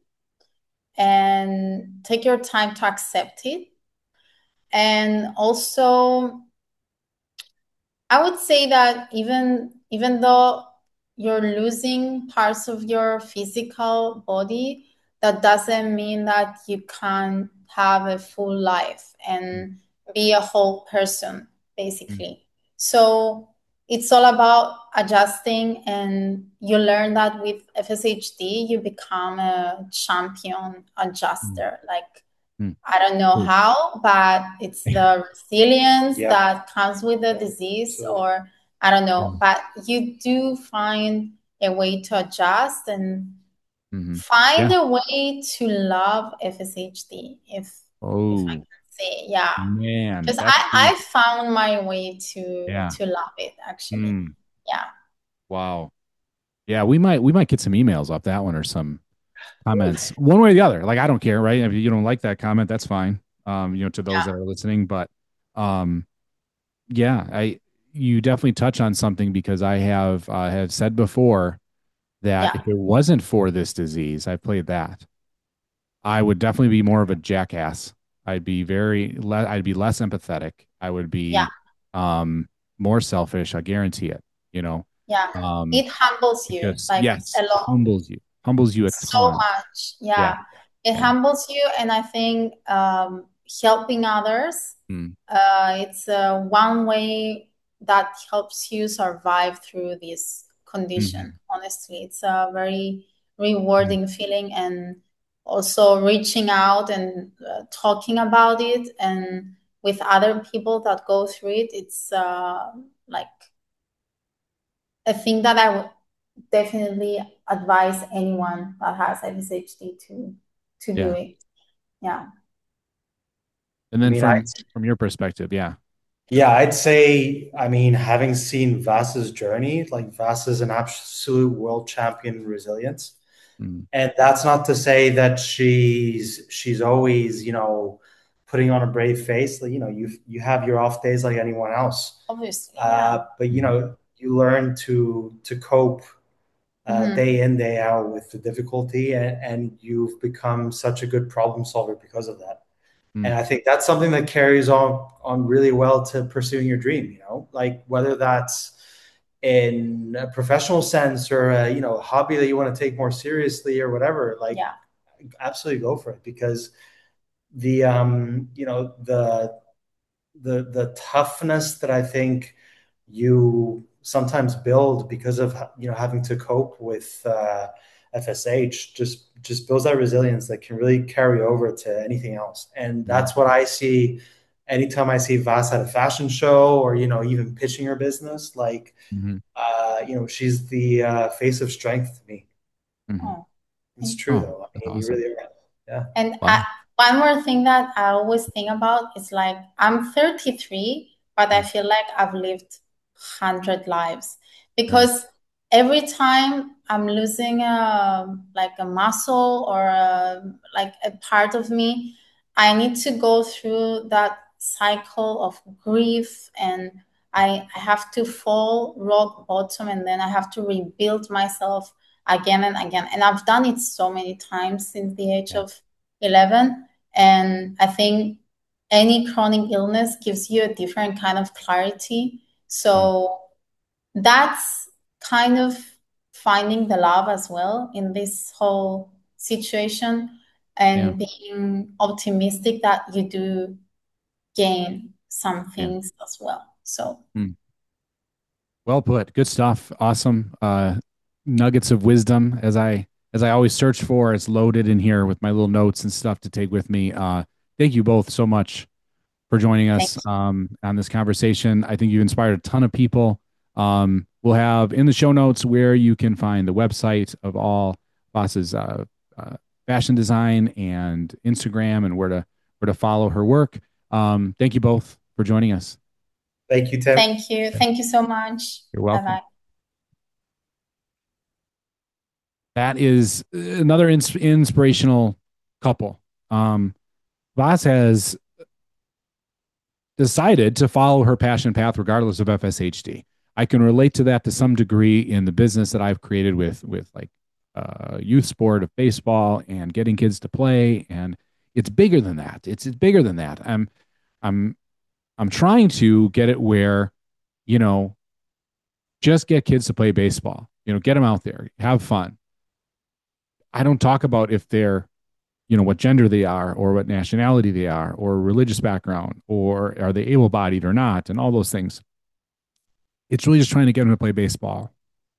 and take your time to accept it. And also, I would say that even even though you're losing parts of your physical body, that doesn't mean that you can't have a full life mm, and be a whole person, mm, basically. So it's all about adjusting, and you learn that with F S H D, you become a champion mm, adjuster. Like, mm. I don't know Ooh. how, but it's the resilience Yeah, that comes with the yeah, disease, absolutely. or I don't know, Mm, but you do find a way to adjust and mhm. find Yeah. a way to love F S H D, if if I Oh can say, yeah. man, Because that's I, deep. I found my way to Yeah. to love it actually. Mm, Yeah. wow. Yeah, we might we might get some emails off that one or some comments one way or the other. Like I don't care, right? If you don't like that comment, that's fine. Um, you know, to those Yeah. that are listening, but um, yeah, I you definitely touch on something because I have uh, have said before that Yeah. if it wasn't for this disease, I played that. I would definitely be more of a jackass. I'd be very le- I'd be less empathetic. I would Yeah. be um more selfish, I guarantee it, you know. Yeah. Um It humbles it you just like yes, a lot. humbles you. Humbles you a So ton. much. Yeah. Yeah. It Yeah. humbles you. And I think um, helping others, Mm, uh, it's uh, one way that helps you survive through this mhm, condition. Honestly, it's a very mm, rewarding feeling. And also reaching out and uh, talking about it and with other people that go through it, it's uh, like a thing that I would definitely advise anyone that has F S H D to to do yeah. it. Yeah. And I then mean, I from from your perspective, yeah. yeah, I'd say, I mean, having seen Vasa's journey, like Vasa's an absolute world champion in resilience. Mm, And that's not to say that she's she's always, you know, putting on a brave face. Like, you know, you you have your off days like anyone else. Obviously, yeah. Uh, but you mhm, know, you learn to to cope uh, Hmm. day in, day out with the difficulty, and, and you've become such a good problem solver because of that. mm, And I think that's something that carries on on really well to pursuing your dream, you know, like whether that's in a professional sense or a, you know, a hobby that you want to take more seriously or whatever, like Yeah. absolutely go for it because the um, you know, the the the toughness that I think you sometimes build because of you know having to cope with uh, F S H just just builds that resilience that can really carry over to anything else. And mm, that's what I see anytime I see Vas at a fashion show or you know even pitching her business. Like mhm, uh, you know she's the uh, face of strength to me. mhm. Oh, It's thank true you. Oh, though. I that's mean, you awesome. really are. Yeah. And I, Wow. one more thing that I always think about is like I'm thirty-three, but I Mm, feel like I've lived one hundred lives mm, because every time I'm losing a like a muscle or a, like a part of me, I need to go through that cycle of grief, and I, I have to fall rock bottom, and then I have to rebuild myself again and again. And I've done it so many times since the age yeah. of eleven. And I think any chronic illness gives you a different kind of clarity. So that's kind of finding the love as well in this whole situation, and Yeah. being optimistic that you do gain some Yeah. things as well. So Mm. Well put. Good stuff. Awesome. Uh, nuggets of wisdom as I as I always search for. It's loaded in here with my little notes and stuff to take with me. Uh, thank you both so much for joining thank us you. um, on this conversation. I think you inspired a ton of people. Um, we'll have in the show notes where you can find the website of all Voss's uh, uh, fashion design and Instagram, and where to where to follow her work. Um, thank you both for joining us. Thank you, Tim. Thank you. Thank you so much. You're Bye welcome. bye. That is another ins- inspirational couple. Um, Voss has decided to follow her passion path regardless of F S H D. I can relate to that to some degree in the business that I've created with with like uh, youth sport of baseball and getting kids to play, and it's bigger than that. It's, it's bigger than that. I'm I'm I'm trying to get it where, you know, just get kids to play baseball. You know, get them out there, have fun. I don't talk about if they're, you know, what gender they are or what nationality they are or religious background or are they able-bodied or not and all those things. It's really just trying to get them to play baseball.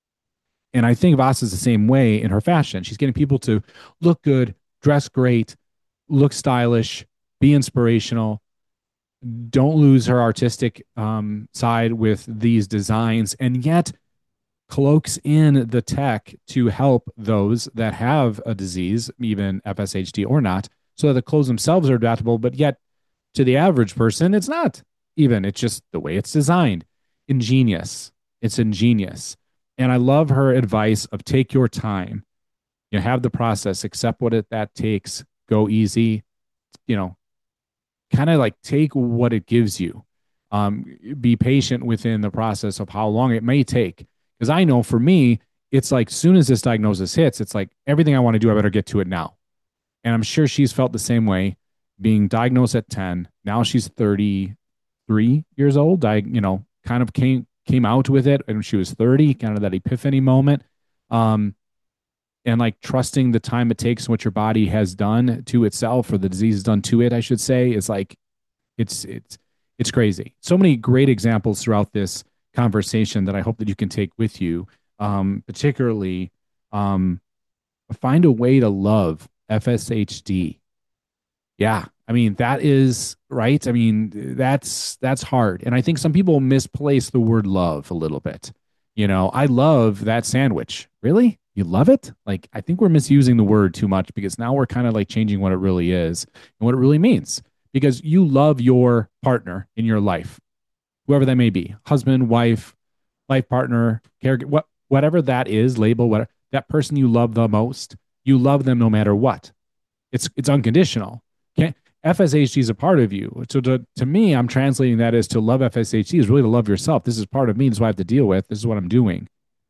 And I think Voss is the same way in her fashion. She's getting people to look good, dress great, look stylish, be inspirational. Don't lose her artistic um, side with these designs, and yet cloaks in the tech to help those that have a disease, even F S H D or not, so that the clothes themselves are adaptable, but yet to the average person, it's not even. It's just the way it's designed. Ingenious. It's ingenious. And I love her advice of take your time, you know, have the process, accept what it that takes, go easy, you know, kind of like take what it gives you. Um, be patient within the process of how long it may take. Because I know for me, it's like soon as this diagnosis hits, it's like everything I want to do, I better get to it now. And I'm sure she's felt the same way, being diagnosed at ten. Now she's thirty-three years old. I, you know, kind of came came out with it when she was thirty, kind of that epiphany moment. Um, and like trusting the time it takes and what your body has done to itself, or the disease has done to it, I should say, is like it's it's it's crazy. So many great examples throughout this conversation that I hope that you can take with you. Um, particularly, um, find a way to love F S H D. Yeah, I mean that is right. I mean that's that's hard, and I think some people misplace the word love a little bit. You know, I love that sandwich. Really? You love it? Like I think we're misusing the word too much, because now we're kind of like changing what it really is and what it really means. Because you love your partner in your life, whoever that may be, husband, wife, life partner, caregiver, what whatever that is, label, whatever that person you love the most, you love them no matter what. It's it's unconditional. Okay? F S H D is a part of you. So to, to me, I'm translating that as to love F S H D is really to love yourself. This is part of me. This is what I have to deal with. This is what I'm doing.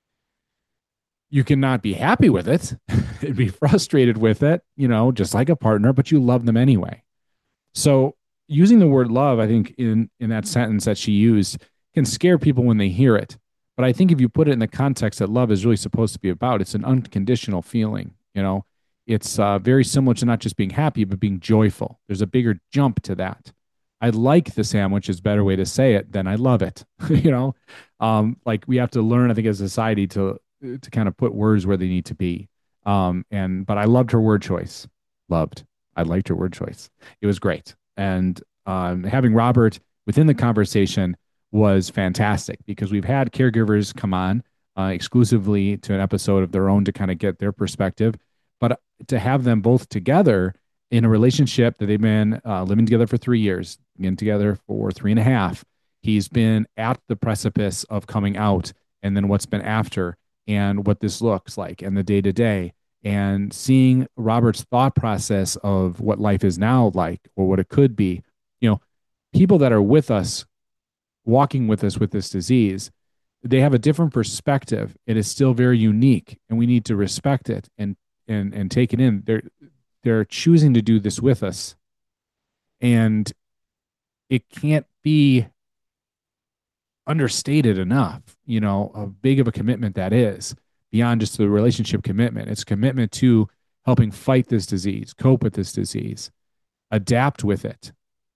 You cannot be happy with it and be frustrated with it, you know, just like a partner, but you love them anyway. So using the word love, I think in, in that sentence that she used can scare people when they hear it. But I think if you put it in the context that love is really supposed to be about, it's an unconditional feeling, you know, it's uh, very similar to not just being happy, but being joyful. There's a bigger jump to that. I like the sandwich is a better way to say it than I love it. you know, um, like we have to learn, I think, as a society to to kind of put words where they need to be. Um, and but I loved her word choice. Loved. I liked her word choice. It was great. And um, having Robert within the conversation was fantastic, because we've had caregivers come on uh, exclusively to an episode of their own to kind of get their perspective. But to have them both together in a relationship that they've been uh, living together for three years, been together for three and a half, he's been at the precipice of coming out, and then what's been after, and what this looks like, and the day to day, and seeing Robert's thought process of what life is now like, or what it could be. You know, people that are with us, walking with us with this disease, they have a different perspective. It is still very unique, and we need to respect it and and and take it in. They're they're choosing to do this with us, and it can't be understated enough, you know, how big of a commitment that is beyond just the relationship commitment. It's commitment to helping fight this disease, cope with this disease, adapt with it.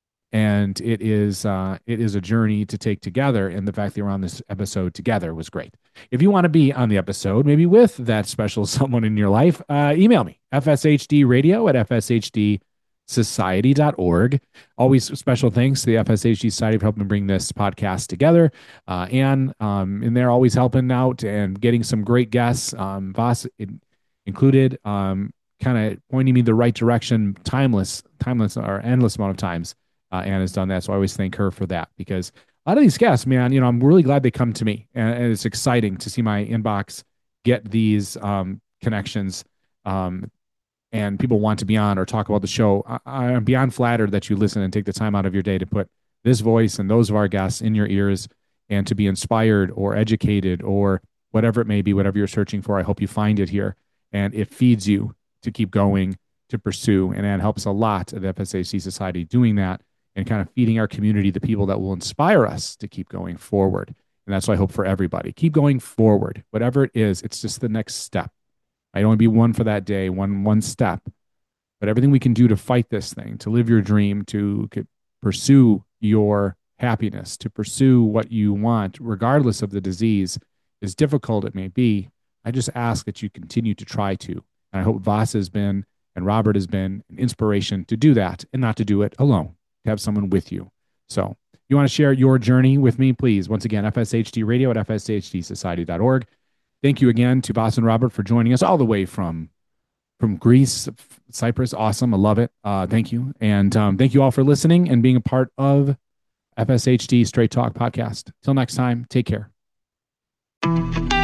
And it is uh, it is a journey to take together. And the fact that you're on this episode together was great. If you want to be on the episode, maybe with that special someone in your life, uh, email me, f s h d radio at f s h d society dot org. Always special thanks to the F S H D Society for helping bring this podcast together. Uh, Anne um, in there always helping out and getting some great guests. Um, Voss included, um, kind of pointing me the right direction, timeless, timeless or endless amount of times. Uh, Anne has done that, so I always thank her for that, because a lot of these guests, man, you know, I'm really glad they come to me, and, and it's exciting to see my inbox get these um, connections, um, and people want to be on or talk about the show. I, I'm beyond flattered that you listen and take the time out of your day to put this voice and those of our guests in your ears, and to be inspired or educated or whatever it may be, whatever you're searching for. I hope you find it here, and it feeds you to keep going, to pursue, and it helps a lot at the F S H D Society doing that, and kind of feeding our community the people that will inspire us to keep going forward. And that's what I hope for everybody. Keep going forward. Whatever it is, it's just the next step. I don't want to be one for that day, one one step. But everything we can do to fight this thing, to live your dream, to pursue your happiness, to pursue what you want, regardless of the disease, as difficult it may be, I just ask that you continue to try to. And I hope Voss has been, and Robert has been, an inspiration to do that, and not to do it alone, to have someone with you. So if you want to share your journey with me, please, once again, F S H D radio at f s h d society dot org. Thank you again to Voss and Robert for joining us all the way from, from Greece, Cyprus. Awesome. I love it. Uh, thank you. And um, thank you all for listening and being a part of F S H D Straight Talk podcast. Till next time, take care.